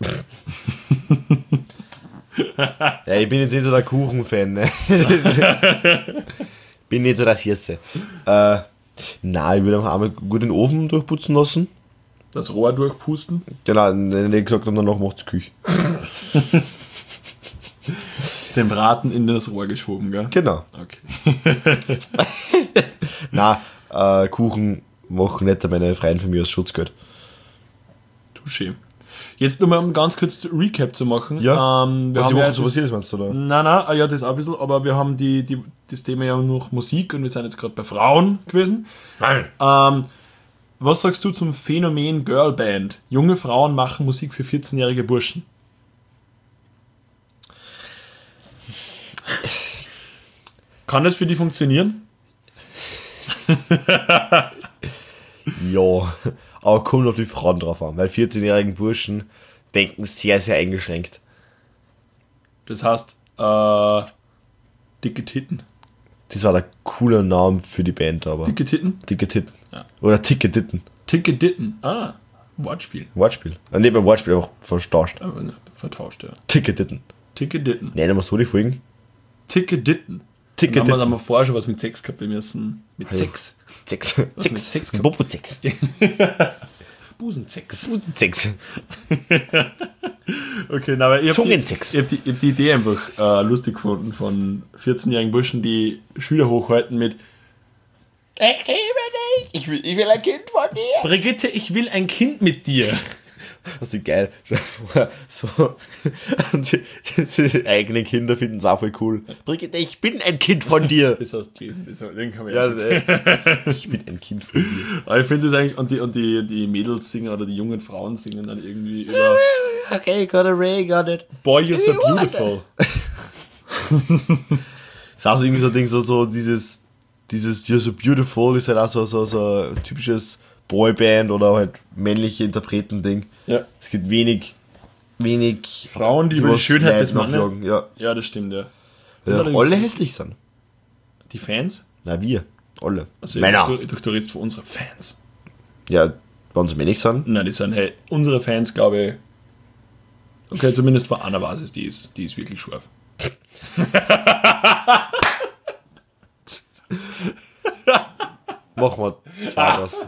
Ja, ich bin jetzt nicht so der Kuchen-Fan. Ne? Das ist- bin nicht so das Hirse. Äh, nein, ich würde einfach einmal gut den Ofen durchputzen lassen. Das Rohr durchpusten? Genau, wenn die gesagt haben, danach macht's Küche. Den Braten in das Rohr geschoben, gell? Genau. Okay. Nein, äh, Kuchen machen nicht meine Freien von mir als Schutzgeld. Touché. Jetzt nur mal, um ganz kurz zu Recap zu machen. Ja. Ähm, wir Was haben die ja Woche so das- passiert ist, meinst du, oder? Nein, nein, ah, ja, das auch ein bisschen, aber wir haben die, die, das Thema ja noch Musik und wir sind jetzt gerade bei Frauen gewesen. Nein. Ähm, was sagst du zum Phänomen Girlband? Junge Frauen machen Musik für vierzehnjährige Burschen. Kann das für die funktionieren? Ja, aber kommt auf die Frauen drauf an, weil vierzehnjährigen Burschen denken sehr, sehr eingeschränkt. Das heißt, äh, dicke Titten. Das war der coole Name für die Band, aber. Dicke Titten? Dicke Titten. Ja. Oder Ticke Titten. Dicke Titten. Ah. Wortspiel. Wortspiel. Äh, nicht beim Wortspiel, einfach vertauscht. Aber ne, vertauscht, ja. Ticketitten. Ticketitten. Nennen wir so die Folgen? Ticketitten. Ticketitten. Dann haben wir, haben wir vorher schon was mit Sex gehabt. Wir müssen mit Ja. Sex. Sex. mit Sex. Sex gehabt? Bobo-Sex. Busensex. Sex. Okay, na, aber ich habe die, Zungensex. ich hab die, ich hab die Idee einfach äh, lustig gefunden von vierzehnjährigen Burschen, die Schüler hochhalten mit Ich liebe dich. Ich will, ich will ein Kind von dir. Brigitte, ich will ein Kind mit dir. Das ist geil. So. Und die, die, die eigenen Kinder finden es auch voll cool. Brigitte, ich bin ein Kind von dir. Das hast du gelesen, das, den kann man Ja, ja, äh, ich bin ein Kind von dir. Aber ich finde das eigentlich, und die, und die, die Mädels singen oder die jungen Frauen singen dann irgendwie über Okay, got a ring, got it. Boy, you're so beautiful. Das ist auch so irgendwie so ein Ding, so, so dieses, dieses You're so beautiful ist halt auch so, so, so ein typisches Boyband oder halt männliche Interpreten-Ding. Ja. Es gibt wenig, wenig Frauen, die über die was Schönheit des Leid Mannes. nachjagen. Ja. Ja, das stimmt, ja. Weil Das auch allerdings- alle hässlich sind. Die Fans? Na, wir. Alle. Also Männer. Du, du, du redest von unseren Fans. Ja, wenn sie männlich sind. Nein, die sind, hey, unsere Fans, glaube ich. Okay, zumindest von Anna Basis, die ist, die ist wirklich scharf. Machen wir zwei draus.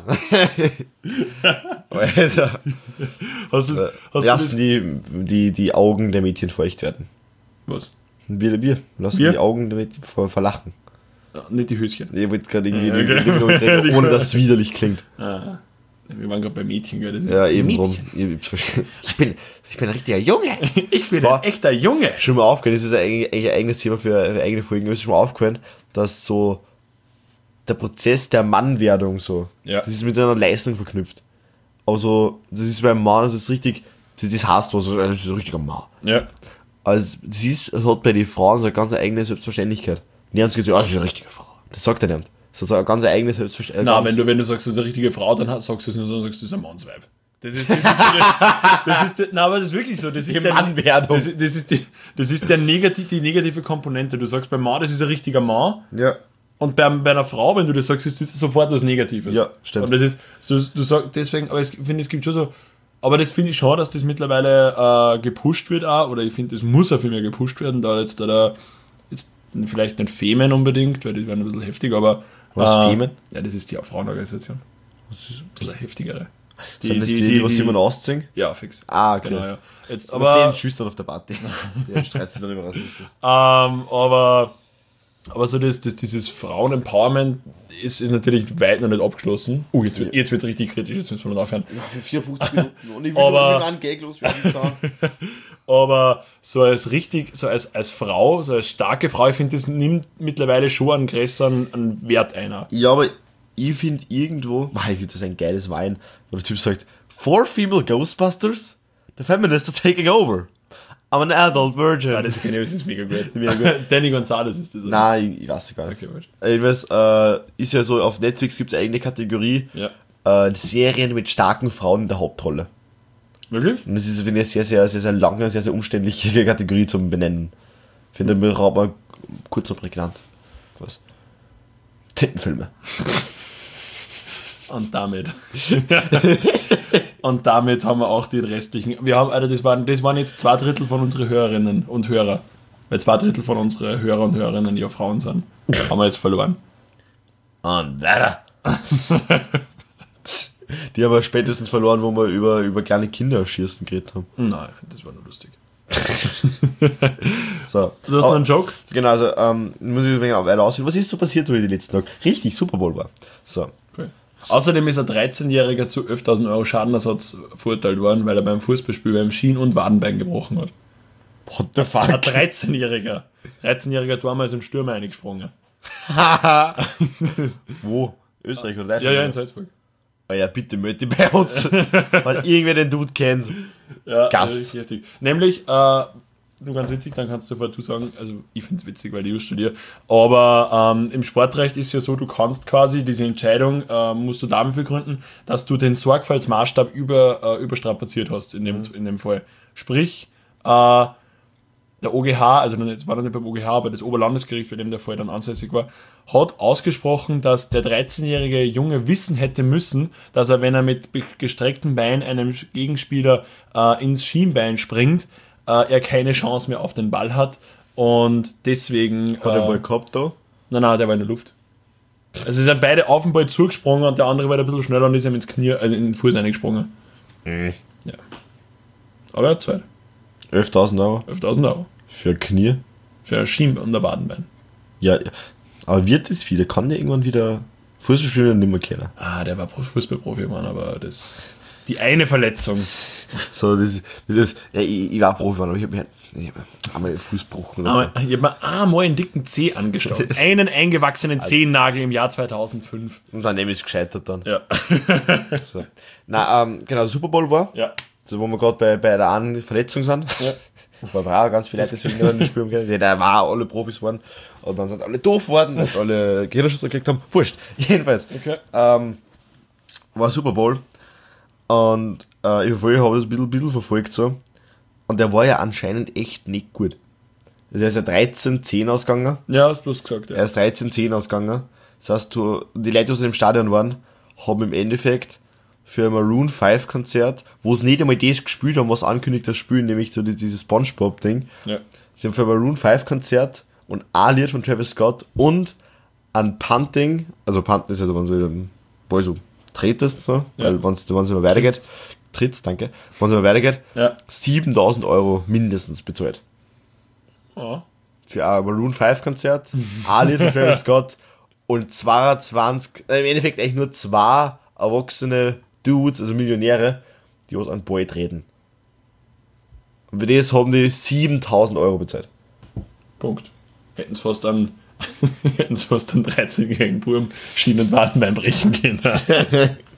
Alter. Hast, du's, hast Lassen du die, die, die Augen der Mädchen feucht werden. das? Was? Wir, wir lassen Wir? die Augen der Mädchen ver- verlachen. Ja, nicht die Höschen. Ich wollte gerade irgendwie Okay. die, die, die, die, ohne dass es widerlich klingt. Ah, wir waren gerade bei Mädchen, gell? Das ist Ja, eben Mädchen. drum. Ich, ich, ich, bin, ich bin ein richtiger Junge. Ich bin Boah. ein echter Junge. Schon mal aufgefallen, das ist eigentlich eigentlich ein eigenes Thema für eine eigene Folgen. Mir ist schon mal aufgefallen, dass so der Prozess der Mannwerdung so, Ja. das ist mit seiner Leistung verknüpft. Also, das ist beim Mann, das ist richtig, das, das heißt was, das ist ein richtiger Mann. Ja. Also, das, ist, das hat bei den Frauen so eine ganz eigene Selbstverständlichkeit. Die haben gesagt, ah, das ist eine richtige Frau. Das sagt er nicht. Das ist so eine ganz eigene Selbstverständlichkeit. Na, wenn du, wenn du sagst, das ist eine richtige Frau, dann ha- sagst du es nur so, dann sagst du, das ist ein Mannsweib. Das ist, das ist, so der, das ist der, na, aber das ist wirklich so. Das ist Die der, Mannwerdung. das, ist- das ist, die, das ist der negativ, die negative Komponente. Du sagst beim Mann, das ist ein richtiger Mann. Ja. Und bei, bei einer Frau, wenn du das sagst, ist das sofort was Negatives. Ja, stimmt. Und das ist, so, du sagst deswegen, aber ich finde, es gibt schon so, aber das finde ich schon, dass das mittlerweile äh, gepusht wird auch, oder ich finde, das muss auch viel mehr gepusht werden, da jetzt, da, da jetzt vielleicht nicht Femen unbedingt, weil die werden ein bisschen heftig, aber Was, äh, Femen? Ja, das ist die Frauenorganisation. Das ist ein bisschen heftigere. Sind das die, die, was jemand ausziehen? Ja, fix. Ah, okay. Genau, ja. Jetzt, Aber auf aber, den schüchtern auf der Party. Der streitet sich dann über Rassismus. ähm, aber, aber so das, das, dieses Frauen-Empowerment ist, ist natürlich weit noch nicht abgeschlossen. Uh, jetzt wird jetzt wird's richtig kritisch, jetzt müssen wir noch aufhören. Ja, für vierundfünfzig Minuten. Und ich will Aber- nur einen Gag loswerden. Aber so als richtig, so als, als Frau, so als starke Frau, ich finde, das nimmt mittlerweile schon einen größeren einen Wert ein. Ja, aber ich finde irgendwo, Mach, das ist ein geiles Wein, wo der Typ sagt, four female Ghostbusters, the feminists are taking over. I'm an adult virgin. Ja, das, das ist mega gut. Mega gut. Danny Gonzalez ist das. oder? Nein, ich, ich weiß gar nicht. Okay, wurscht. Ich weiß, äh, ist ja so, auf Netflix gibt es eine eigene Kategorie, Ja. äh, Serien mit starken Frauen in der Hauptrolle. Wirklich? Und das ist, finde ich, eine sehr, sehr, sehr, sehr lange, sehr, sehr umständliche Kategorie zum Benennen. Ich finde, wir haben mal kurz und prägnant. Was? Tittenfilme. Und damit. Und damit haben wir auch den restlichen. Wir haben, Alter, das waren, das waren jetzt zwei Drittel von unseren Hörerinnen und Hörer. Weil zwei Drittel von unseren Hörer und Hörerinnen ja Frauen sind. Haben wir jetzt verloren. Und weiter. Die haben wir spätestens verloren, wo wir über, über kleine Kinder schießen geredet haben. Nein, ich finde, das war nur lustig. So. Du hast noch einen Joke? Genau, also ähm, muss ich ein wenig weiter aussehen. Was ist so passiert, wo ich die letzten Tage? Richtig, Super Bowl war. So. Okay. Außerdem ist ein dreizehnjähriger zu elftausend Euro Schadenersatz verurteilt worden, weil er beim Fußballspiel beim Schien- und Wadenbein gebrochen hat. What the Ein fuck? dreizehnjähriger. dreizehnjähriger Tormann ist im Stürmer eingesprungen. Wo? Österreich oder Ja, Deutschland? ja, in Salzburg. Ah ja, bitte melde dich bei uns. Weil irgendwer den Dude kennt. Ja, Gast. das ist richtig. Nämlich, äh, nur ganz witzig, dann kannst du sofort du sagen, also ich finde es witzig, weil ich just studiere, aber ähm, im Sportrecht ist ja so, du kannst quasi diese Entscheidung, äh, musst du damit begründen, dass du den Sorgfaltsmaßstab über, äh, überstrapaziert hast in dem, in dem Fall. Sprich, äh, der O G H, also es war dann nicht beim O G H, aber das Oberlandesgericht, bei dem der Fall dann ansässig war, hat ausgesprochen, dass der dreizehnjährige Junge wissen hätte müssen, dass er, wenn er mit gestrecktem Bein einem Gegenspieler äh, ins Schienbein springt, äh, er keine Chance mehr auf den Ball hat und deswegen... Hat er äh, den Ball gehabt da? Nein, nein, der war in der Luft. Also sie sind beide auf den Ball zugesprungen und der andere war ein bisschen schneller und ist ihm ins Knie, also in den Fuß eingesprungen. Mhm. Ja. Aber er hat Zeit. elftausend Euro? elftausend Euro. Für Knie? Für ein Schienbein und ein Wadenbein. Ja, aber wird das wieder? Kann der irgendwann wieder Fußball spielen und nicht mehr kennen? Ah, der war Fußballprofi, Mann, aber das... Die eine Verletzung. So, das, das ist... Ja, ich, ich war Profi, aber ich habe mir ich hab einmal den Fuß gebrochen oder so. Aber ich habe mir einmal einen dicken Zeh angestaucht. Einen eingewachsenen Zehennagel im Jahr zweitausendfünf. Und daneben ist es gescheitert dann. Ja. So. Na, ähm, genau, Super Bowl war. Ja. So, wo wir gerade bei, bei der einen Verletzung sind. Ja. Weil wir auch ganz viele Leute deswegen nicht spielen können. Ja, da war alle Profis waren. Und dann sind alle doof geworden, weil sie alle Gehirnerschütterung gekriegt haben. Wurscht. Jedenfalls. Okay. Ähm, war Super Bowl. Und äh, ich habe das ein bisschen, bisschen verfolgt so. Und der war ja anscheinend echt nicht gut. Also er ist ja dreizehn zehn ausgegangen. Ja, hast du bloß gesagt, Er ja. ist dreizehn zehn ausgegangen. Das heißt, du, die Leute, die im Stadion waren, haben im Endeffekt für ein Maroon fünf Konzert, wo sie nicht einmal das gespielt haben, was ankündigt das Spielen, nämlich so dieses SpongeBob-Ding. Ja. Die haben für ein Maroon fünf Konzert und ein Lied von Travis Scott und ein Punting, also Punten ist also, wenn du den Ball so tretest, so, Ja. weil wenn es immer weitergeht, trittst, danke, wenn es immer weitergeht, Ja. siebentausend Euro mindestens bezahlt. Oh. Für ein Maroon fünf Konzert, ein Lied von Travis Scott und zweiundzwanzig, äh, im Endeffekt eigentlich nur zwei erwachsene Dudes, also Millionäre, die was an Ball treten. Und für das haben die siebentausend Euro bezahlt. Punkt. Hätten sie fast dann hätten sie fast einen dreizehnjährigen Burm Schienen- und Wadenbein brechen können.